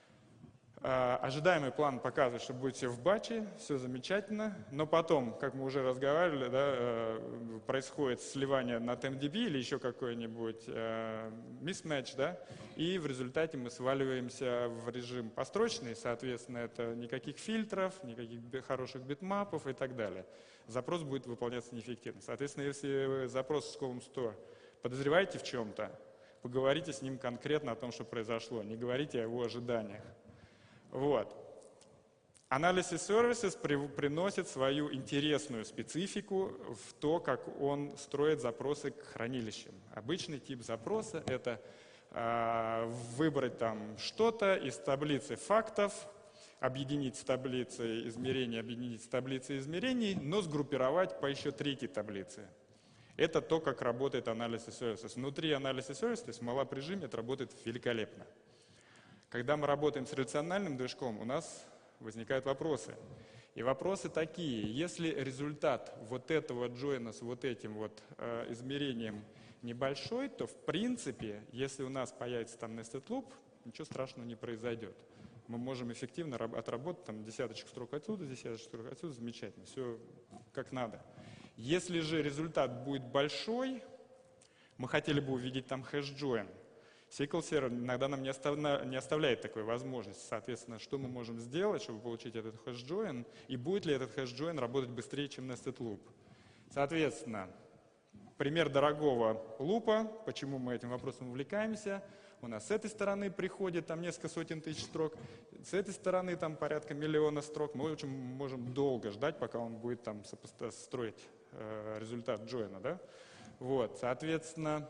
э, ожидаемый план показывает, что будет все в батче, все замечательно, но потом, как мы уже разговаривали, да, э, происходит сливание на TempDB или еще какой-нибудь э, mismatch, да, и в результате мы сваливаемся в режим построчный, соответственно, это никаких фильтров, никаких хороших битмапов и так далее. Запрос будет выполняться неэффективно. Соответственно, если вы запрос с Column сто подозреваете в чем-то, поговорите с ним конкретно о том, что произошло, не говорите о его ожиданиях. Вот. Analysis Services при, приносит свою интересную специфику в то, как он строит запросы к хранилищам. Обычный тип запроса — это э, выбрать там что-то из таблицы фактов, объединить с таблицей измерений, объединить с таблицей измерений, но сгруппировать по еще третьей таблице. Это то, как работает Analysis Services. Внутри Analysis Services, то есть в MATLAB режиме, это работает великолепно. Когда мы работаем с реляциональным движком, у нас возникают вопросы. И вопросы такие: если результат вот этого джойна с вот этим вот э, измерением небольшой, то в принципе, если у нас появится там nested loop, ничего страшного не произойдет. Мы можем эффективно отработать там десяточек строк отсюда, десяточек строк отсюда, замечательно, все как надо. Если же результат будет большой, мы хотели бы увидеть там хэш-джойн. эс ку эль-сервер иногда нам не, остав... не оставляет такой возможности. Соответственно, что мы можем сделать, чтобы получить этот хэш-джойн, и будет ли этот хэш-джойн работать быстрее, чем nested loop. Соответственно, пример дорогого лупа, почему мы этим вопросом увлекаемся. У нас с этой стороны приходит там несколько сотен тысяч строк, с этой стороны там порядка миллиона строк. Мы очень можем долго ждать, пока он будет там строить э, результат джойна. Да? Вот, соответственно,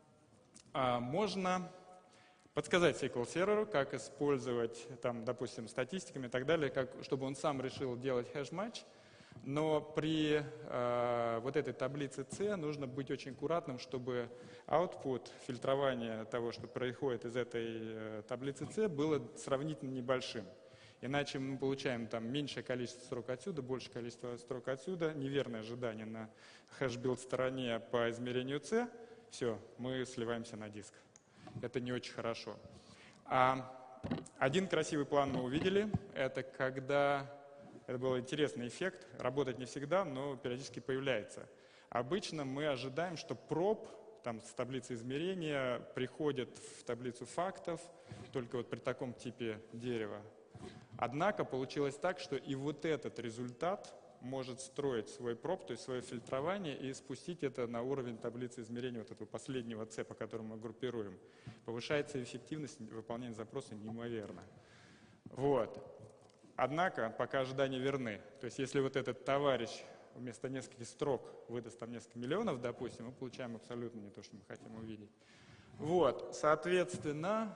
можно подсказать эс ку эль-серверу, как использовать, там, допустим, статистиками и так далее, как, чтобы он сам решил делать хэш-матч. Но при э, вот этой таблице C нужно быть очень аккуратным, чтобы output, фильтрование того, что происходит из этой э, таблицы C, было сравнительно небольшим. Иначе мы получаем там меньшее количество строк отсюда, большее количество строк отсюда, неверное ожидание на хэш-билд стороне по измерению C. Все, мы сливаемся на диск. Это не очень хорошо. А один красивый план мы увидели. Это когда... Это был интересный эффект. Работать не всегда, но периодически появляется. Обычно мы ожидаем, что проб там, с таблицы измерения приходит в таблицу фактов, только вот при таком типе дерева. Однако получилось так, что и вот этот результат может строить свой проб, то есть свое фильтрование, и спустить это на уровень таблицы измерения вот этого последнего C, по которому мы группируем. Повышается эффективность выполнения запроса неимоверно. Вот. Однако, пока ожидания верны. То есть если вот этот товарищ вместо нескольких строк выдаст там несколько миллионов, допустим, мы получаем абсолютно не то, что мы хотим увидеть. Вот. Соответственно,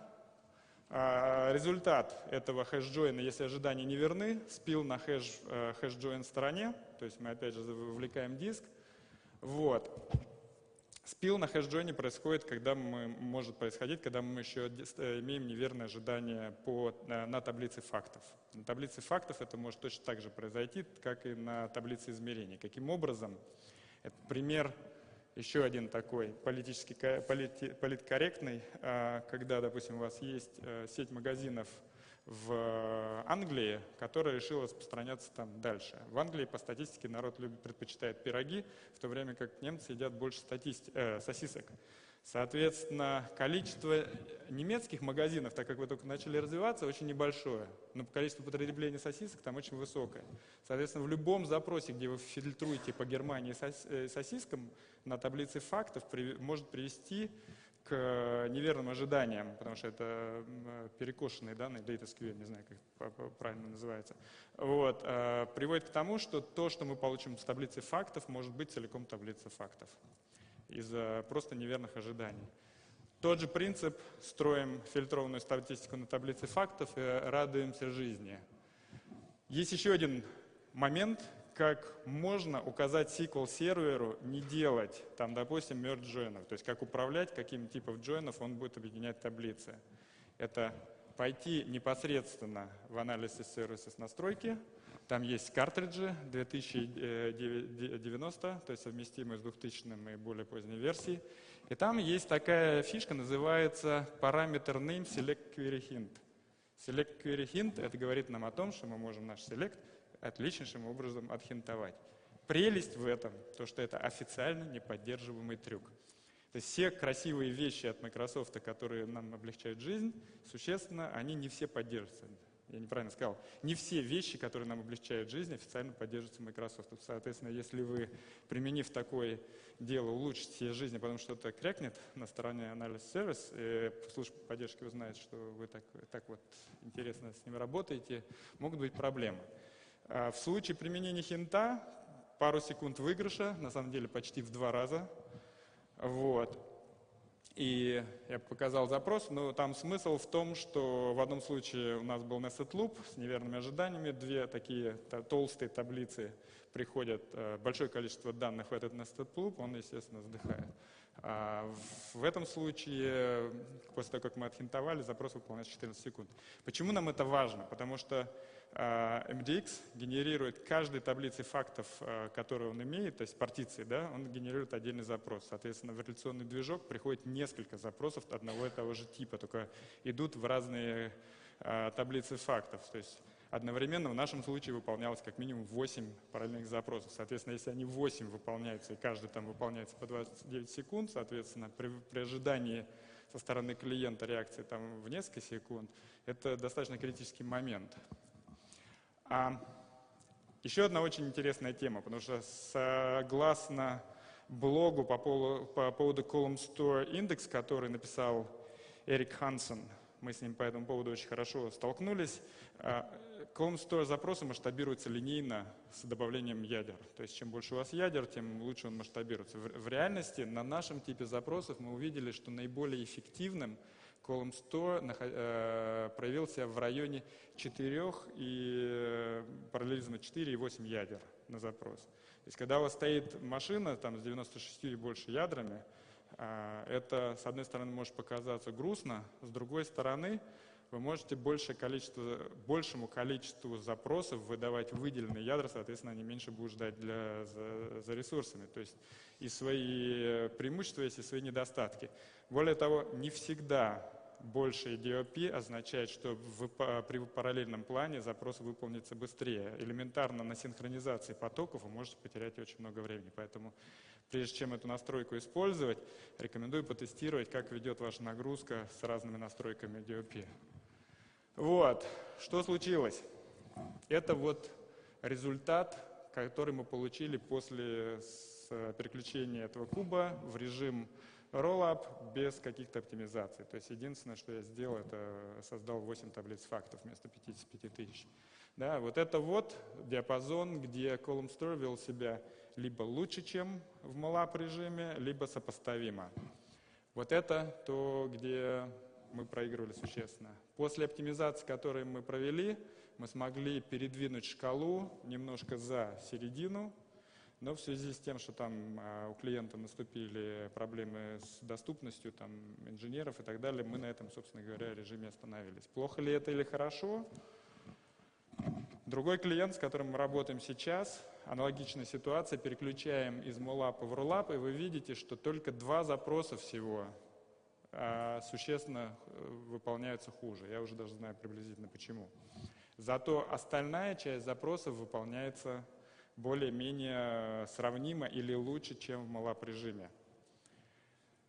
результат этого хэш-джойна, если ожидания не верны, спил на хэш, хэш-джойн стороне, то есть мы опять же вовлекаем диск. Вот. Спил на хэш-джойне происходит, когда мы, может происходить, когда мы еще имеем неверное ожидание по, на, на таблице фактов. На таблице фактов это может точно так же произойти, как и на таблице измерений. Каким образом? Это пример еще один такой политически, полити, политкорректный, когда, допустим, у вас есть сеть магазинов в Англии, которая решила распространяться там дальше. В Англии, по статистике, народ любит, предпочитает пироги, в то время как немцы едят больше статисти... э, сосисок. Соответственно, количество немецких магазинов, так как вы только начали развиваться, очень небольшое. Но количество потребления сосисок там очень высокое. Соответственно, в любом запросе, где вы фильтруете по Германии сосискам, на таблице фактов может привести к неверным ожиданиям, потому что это перекошенные данные, data skew, не знаю, как это правильно называется, вот, приводит к тому, что то, что мы получим с таблицы фактов, может быть целиком таблица фактов из-за просто неверных ожиданий. Тот же принцип, строим фильтрованную статистику на таблице фактов и радуемся жизни. Есть еще один момент, как можно указать сиквел-серверу не делать, там, допустим, merge джойнов, то есть как управлять, каким типом джойнов он будет объединять таблицы. Это пойти непосредственно в Analysis Services настройки, там есть картриджи две тысячи девяносто, то есть совместимые с двухтысячным и более поздней версией. И там есть такая фишка, называется параметр name select query hint. Select query hint — это говорит нам о том, что мы можем наш select отличнейшим образом отхинтовать. Прелесть в этом, то что это официально неподдерживаемый трюк. То есть все красивые вещи от Microsoft, которые нам облегчают жизнь, существенно, они не все поддерживаются. Я неправильно сказал. Не все вещи, которые нам облегчают жизнь, официально поддерживаются Microsoft. Соответственно, если вы, применив такое дело, улучшите себе жизнь, а потом что-то крякнет на стороне Analysis Service, и служба поддержки узнает, что вы так, так вот интересно с ними работаете, могут быть проблемы. В случае применения хинта пару секунд выигрыша, на самом деле почти в два раза. Вот. И я показал запрос, но там смысл в том, что в одном случае у нас был nested loop с неверными ожиданиями, две такие толстые таблицы приходят, большое количество данных в этот nested loop, он, естественно, сдыхает. А в этом случае, после того, как мы отхинтовали, запрос выполняется четырнадцать секунд. Почему нам это важно? Потому что эм ди экс генерирует каждой таблице фактов, которую он имеет, то есть партиции, да, он генерирует отдельный запрос. Соответственно, в реляционный движок приходит несколько запросов одного и того же типа, только идут в разные таблицы фактов. То есть одновременно в нашем случае выполнялось как минимум восемь параллельных запросов. Соответственно, если они восемь выполняются, и каждый там выполняется по двадцать девять секунд, соответственно, при, при ожидании со стороны клиента реакции там в несколько секунд, это достаточно критический момент. А еще одна очень интересная тема, потому что согласно блогу по поводу, по поводу Column Store Index, который написал Эрик Хансен, мы с ним по этому поводу очень хорошо столкнулись, Column Store запросы масштабируются линейно с добавлением ядер. То есть чем больше у вас ядер, тем лучше он масштабируется. В, в реальности на нашем типе запросов мы увидели, что наиболее эффективным Column Store э, проявился в районе четырёх и э, параллелизма четыре и восемь ядер на запрос. То есть когда у вас стоит машина там, с девяноста шестью и больше ядрами, э, это с одной стороны может показаться грустно, с другой стороны вы можете большее количество, большему количеству запросов выдавать выделенные ядра, соответственно, они меньше будут ждать для, за, за ресурсами. То есть и свои преимущества есть, и свои недостатки. Более того, не всегда больше ди о пи означает, что в, при параллельном плане запрос выполнится быстрее. Элементарно на синхронизации потоков вы можете потерять очень много времени. Поэтому прежде чем эту настройку использовать, рекомендую потестировать, как ведет ваша нагрузка с разными настройками ди о пи. Вот, что случилось? Это вот результат, который мы получили после переключения этого куба в режим rollup без каких-то оптимизаций. То есть единственное, что я сделал, это создал восемь таблиц фактов вместо пятидесяти пяти тысяч. Да, вот это вот диапазон, где Column Store вел себя либо лучше, чем в моллап режиме, либо сопоставимо. Вот это то, где мы проигрывали существенно. После оптимизации, которую мы провели, мы смогли передвинуть шкалу немножко за середину, но в связи с тем, что там а, у клиента наступили проблемы с доступностью там, инженеров и так далее, мы на этом, собственно говоря, режиме остановились. Плохо ли это или хорошо? Другой клиент, с которым мы работаем сейчас, аналогичная ситуация, переключаем из моллапа в роллап, и вы видите, что только два запроса всего а, существенно выполняются хуже. Я уже даже знаю приблизительно почему. Зато остальная часть запросов выполняется более-менее сравнимо или лучше, чем в моллап режиме.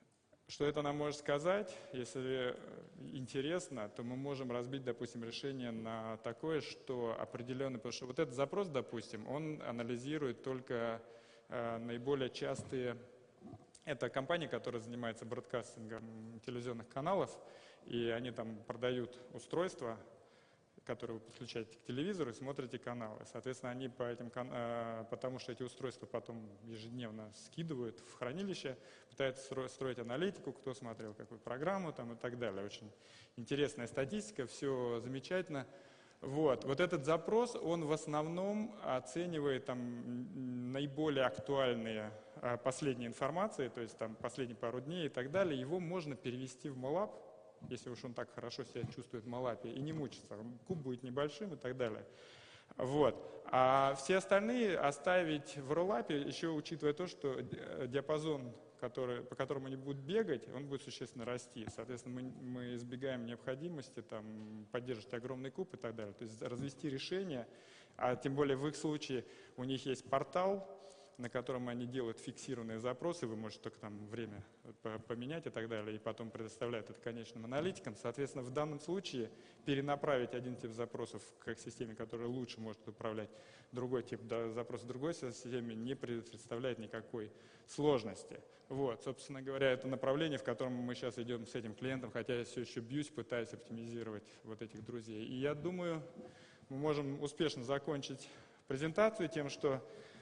Что это нам может сказать? Если интересно, то мы можем разбить, допустим, решение на такое, что определенный, потому что вот этот запрос, допустим, он анализирует только э, наиболее частые, это компания, которая занимается бродкастингом телевизионных каналов, и они там продают устройства, которые вы подключаете к телевизору и смотрите каналы. Соответственно, они по этим, потому что эти устройства потом ежедневно скидывают в хранилище, пытаются строить аналитику, кто смотрел какую программу там, и так далее. Очень интересная статистика, все замечательно. Вот. вот этот запрос, он в основном оценивает там, наиболее актуальные последние информации, то есть там последние пару дней и так далее. Его можно перевести в Моллап, если уж он так хорошо себя чувствует в Моллапе, и не мучиться. Куб будет небольшим и так далее. Вот. А все остальные оставить в роллапе, еще учитывая то, что диапазон, который, по которому они будут бегать, он будет существенно расти. Соответственно, мы, мы избегаем необходимости там, поддерживать огромный куб и так далее. То есть развести решение, а тем более в их случае у них есть портал, на котором они делают фиксированные запросы, вы можете только там время поменять и так далее, и потом предоставляют это конечным аналитикам. Соответственно, в данном случае перенаправить один тип запросов к системе, которая лучше может управлять другой тип запросов в другой системе, не представляет никакой сложности. Вот, собственно говоря, это направление, в котором мы сейчас идем с этим клиентом, хотя я все еще бьюсь, пытаюсь оптимизировать вот этих друзей. И я думаю, мы можем успешно закончить презентацию тем, что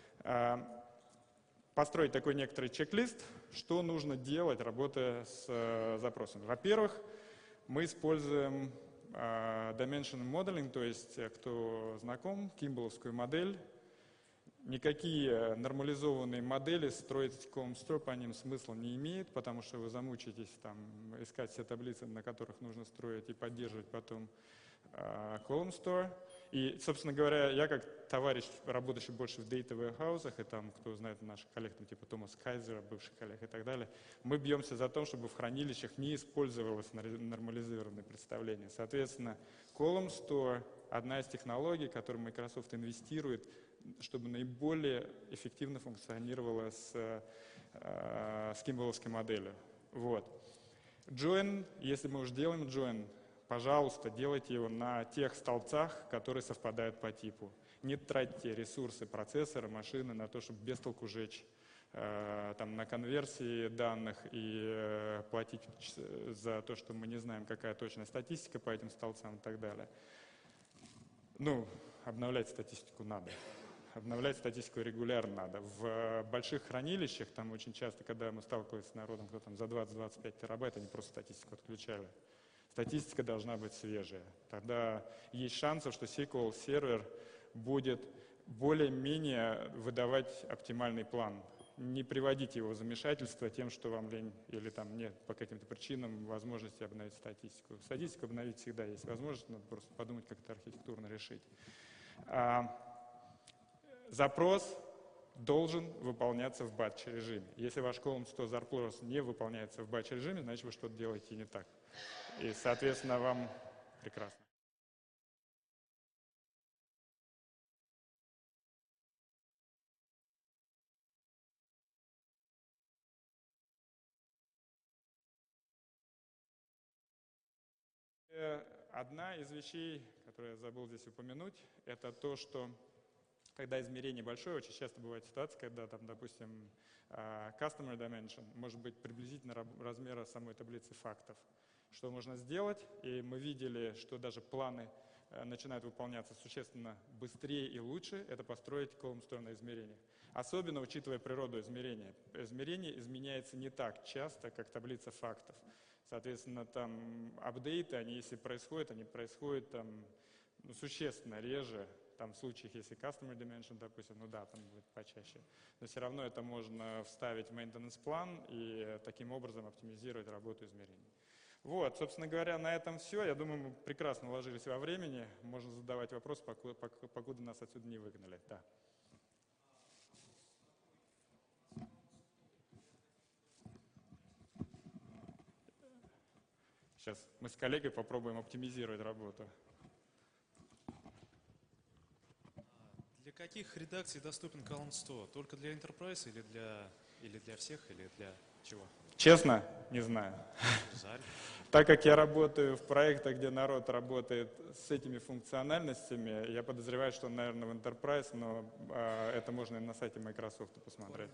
построить такой некоторый чек-лист, что нужно делать, работая с э, запросом. Во-первых, мы используем э, Dimension Modeling, то есть, кто знаком, кимбаловскую модель. Никакие нормализованные модели строить в Column Store по ним смысла не имеет, потому что вы замучаетесь там, искать все таблицы, на которых нужно строить и поддерживать потом э, Column Store. И, собственно говоря, я как товарищ, работающий больше в Data Warehouse, и там, кто знает наших коллег, там, типа Томас Кайзера, бывших коллег и так далее, мы бьемся за то, чтобы в хранилищах не использовалось нормализированное представление. Соответственно, Column Store – одна из технологий, которую Microsoft инвестирует, чтобы наиболее эффективно функционировала с, с кимбаловской моделью. Вот. Join, если мы уже делаем join, пожалуйста, делайте его на тех столбцах, которые совпадают по типу. Не тратьте ресурсы процессора, машины на то, чтобы без толку жечь э, там, на конверсии данных и э, платить за то, что мы не знаем, какая точная статистика по этим столбцам и так далее. Ну, обновлять статистику надо. Обновлять статистику регулярно надо. В больших хранилищах, там очень часто, когда мы сталкивались с народом, кто там за двадцать-двадцать пять терабайт, они просто статистику отключали. Статистика должна быть свежая. Тогда есть шансов, что эс ку эль-сервер будет более-менее выдавать оптимальный план. Не приводите его в замешательство тем, что вам лень или там нет по каким-то причинам возможности обновить статистику. Статистику обновить всегда есть возможность, надо просто подумать, как это архитектурно решить. А, запрос должен выполняться в батч-режиме. Если ваш Column сто запрос не выполняется в батч-режиме, значит вы что-то делаете не так. И, соответственно, вам прекрасно. Одна из вещей, которую я забыл здесь упомянуть, это то, что когда измерение большое, очень часто бывает ситуация, когда, там, допустим, customer dimension может быть приблизительно размера самой таблицы фактов. Что можно сделать? И мы видели, что даже планы начинают выполняться существенно быстрее и лучше, это построить Column Store на измерениях. Особенно учитывая природу измерения. Измерение изменяется не так часто, как таблица фактов. Соответственно, там апдейты, они если происходят, они происходят там, ну, существенно реже. Там в случаях, если Customer Dimension, допустим, ну да, там будет почаще. Но все равно это можно вставить в maintenance план и таким образом оптимизировать работу измерений. Вот, собственно говоря, на этом все. Я думаю, мы прекрасно уложились во времени. Можно задавать вопросы, покуда, покуда нас отсюда не выгнали. Да. Сейчас мы с коллегой попробуем оптимизировать работу.
Для каких редакций доступен Column сто? Только для Enterprise или для, или для всех, или для чего?
Честно, не знаю.
Жаль.
Так как я работаю в проектах, где народ работает с этими функциональностями, я подозреваю, что, наверное, в Enterprise, но э, это можно и на сайте Microsoft посмотреть.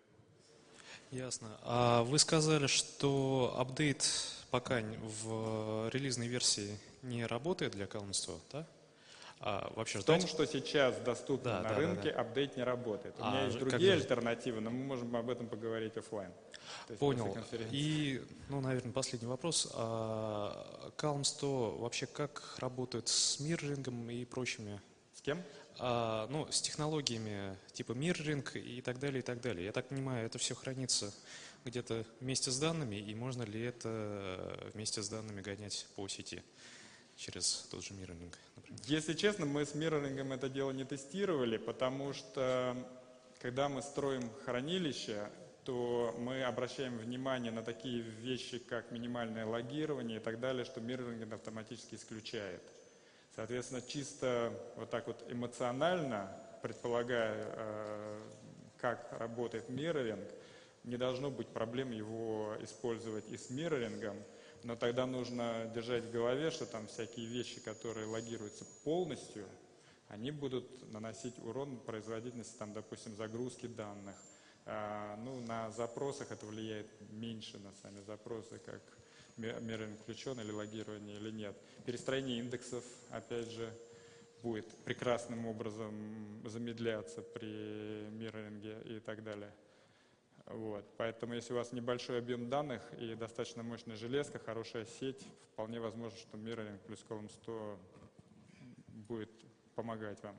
Ясно. А вы сказали, что апдейт пока в релизной версии не работает для Column-сто, да? А вообще
В том,
ждать?
что сейчас доступно
Да,
на
да,
рынке,
да, да.
апдейт не работает. У
А,
меня есть
как
другие
же-
альтернативы, но мы можем об этом поговорить оффлайн. То есть
Понял.
после конференции.
И, ну, наверное, последний вопрос. А Column-сто вообще как работает с миррорингом и прочими?
С кем?
А, ну, с технологиями типа мирроринг и так далее, и так далее. Я так понимаю, это все хранится где-то вместе с данными, и можно ли это вместе с данными гонять по сети через тот же мирроринг, например?
Если честно, мы с миррорингом это дело не тестировали, потому что когда мы строим хранилище, то мы обращаем внимание на такие вещи, как минимальное логирование и так далее, что мирроринг это автоматически исключает. Соответственно, чисто вот так вот эмоционально, предполагая, э, как работает мирроринг, не должно быть проблем его использовать и с миррорингом, но тогда нужно держать в голове, что там всякие вещи, которые логируются полностью, они будут наносить урон производительности, там, допустим, загрузки данных. А, ну, на запросах это влияет меньше на сами запросы, как мирроринг включен или логирование или нет. Перестроение индексов, опять же, будет прекрасным образом замедляться при мирроринге и так далее. Вот. Поэтому, если у вас небольшой объем данных и достаточно мощная железка, хорошая сеть, вполне возможно, что мирроринг плюс Column-сто будет помогать вам.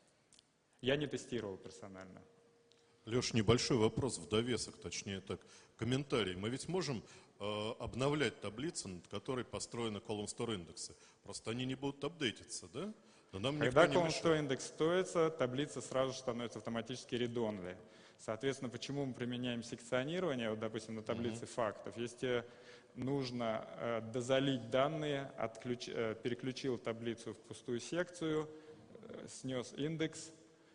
Я не тестировал персонально.
Леш, небольшой вопрос в довесок, точнее так, комментарий. Мы ведь можем э, обновлять таблицы, над которой построены Column-сто индексы. Просто они не будут апдейтиться, да? Но нам
Когда
никто не
Column-сто
мешает.
индекс строится, таблица сразу же становится автоматически read-only. Соответственно, почему мы применяем секционирование, вот, допустим, на таблице uh-huh. фактов? Если нужно э, дозалить данные, отключ, э, переключил таблицу в пустую секцию, э, снес индекс,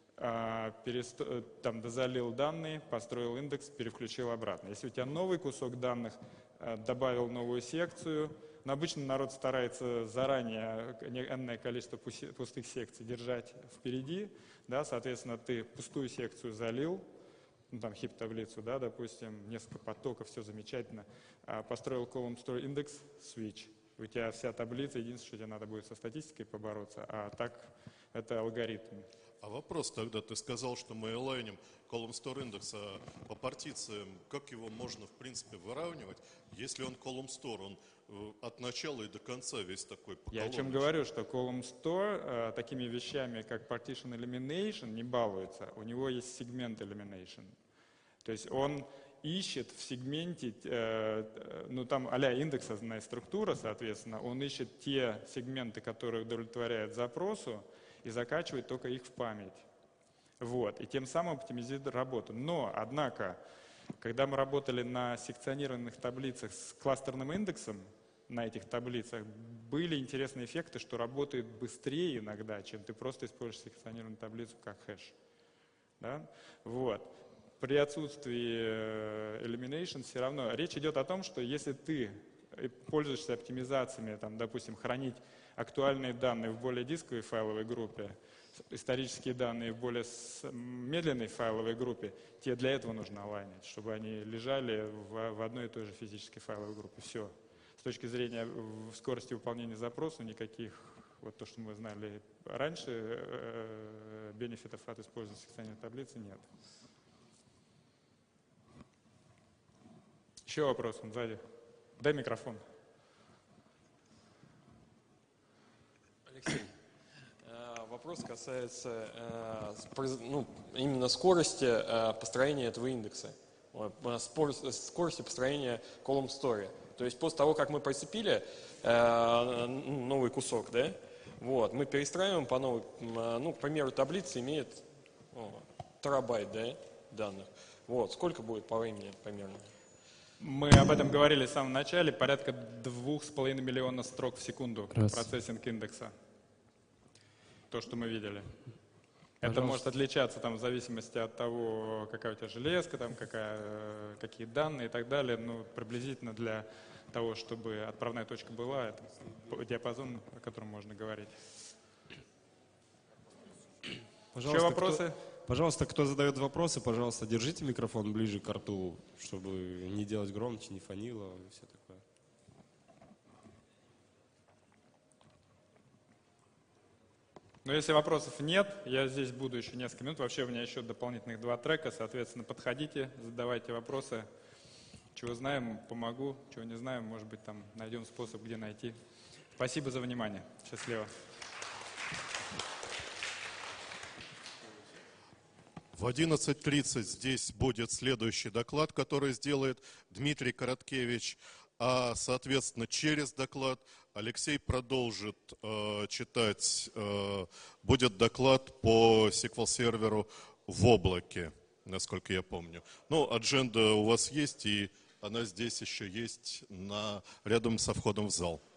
э, перест, э, там, дозалил данные, построил индекс, переключил обратно. Если у тебя новый кусок данных, э, добавил новую секцию, но обычно народ старается заранее энное количество пустых секций держать впереди, да, соответственно, ты пустую секцию залил, ну, там хип-таблицу, да, допустим, несколько потоков, все замечательно, а построил Column-сто индекс, switch. У тебя вся таблица, единственное, что тебе надо будет со статистикой побороться, а так это алгоритм.
А вопрос тогда, ты сказал, что мы элайним Column-сто индекса по партициям, как его можно, в принципе, выравнивать, если он Column-сто, он от начала и до конца весь такой по
Я о чем говорю, что Column-сто э, такими вещами, как partition elimination, не балуется. У него есть segment elimination. То есть он ищет в сегменте, э, ну там а-ля индексная структура, соответственно, он ищет те сегменты, которые удовлетворяют запросу, и закачивает только их в память. Вот. И тем самым оптимизирует работу. Но, однако, когда мы работали на секционированных таблицах с кластерным индексом, на этих таблицах, были интересные эффекты, что работает быстрее иногда, чем ты просто используешь секционированную таблицу как хэш. Да? Вот. При отсутствии elimination все равно речь идет о том, что если ты пользуешься оптимизациями, там, допустим, хранить актуальные данные в более дисковой файловой группе, исторические данные в более медленной файловой группе, тебе для этого нужно алайнить, чтобы они лежали в, в одной и той же физической файловой группе. Все. С точки зрения скорости выполнения запроса никаких, вот то, что мы знали раньше, бенефитов от использования секционированной таблицы нет. Еще вопрос, он сзади. Дай микрофон.
Алексей, вопрос касается ну, именно скорости построения этого индекса, скорости построения column story. То есть после того, как мы прицепили новый кусок, да, вот, мы перестраиваем по новой, ну, к примеру, таблица имеет ну, терабайт, да, данных. Вот, сколько будет по времени примерно?
Мы об этом говорили в самом начале, порядка двух с половиной миллиона строк в секунду. Раз. Процессинг индекса. То, что мы видели. Это
Пожалуйста.
может отличаться там, в зависимости от того, какая у тебя железка, там, какая, э, какие данные и так далее. Ну, приблизительно для того, чтобы отправная точка была, это диапазон, о котором можно говорить.
Пожалуйста,
Еще вопросы?
Кто, пожалуйста, кто задает вопросы, пожалуйста, держите микрофон ближе к рту, чтобы не делать громче, не фонило и все такое.
Но если вопросов нет, я здесь буду еще несколько минут. Вообще у меня еще дополнительных два трека, соответственно, подходите, задавайте вопросы. Чего знаем, помогу, чего не знаем, может быть, там найдем способ, где найти. Спасибо за внимание. Счастливо.
В одиннадцать тридцать здесь будет следующий доклад, который сделает Дмитрий Короткевич. А, соответственно, через доклад Алексей продолжит э, читать, э, будет доклад по сиквел-серверу в облаке, насколько я помню. Ну, адженда у вас есть, и она здесь еще есть на, рядом со входом в зал.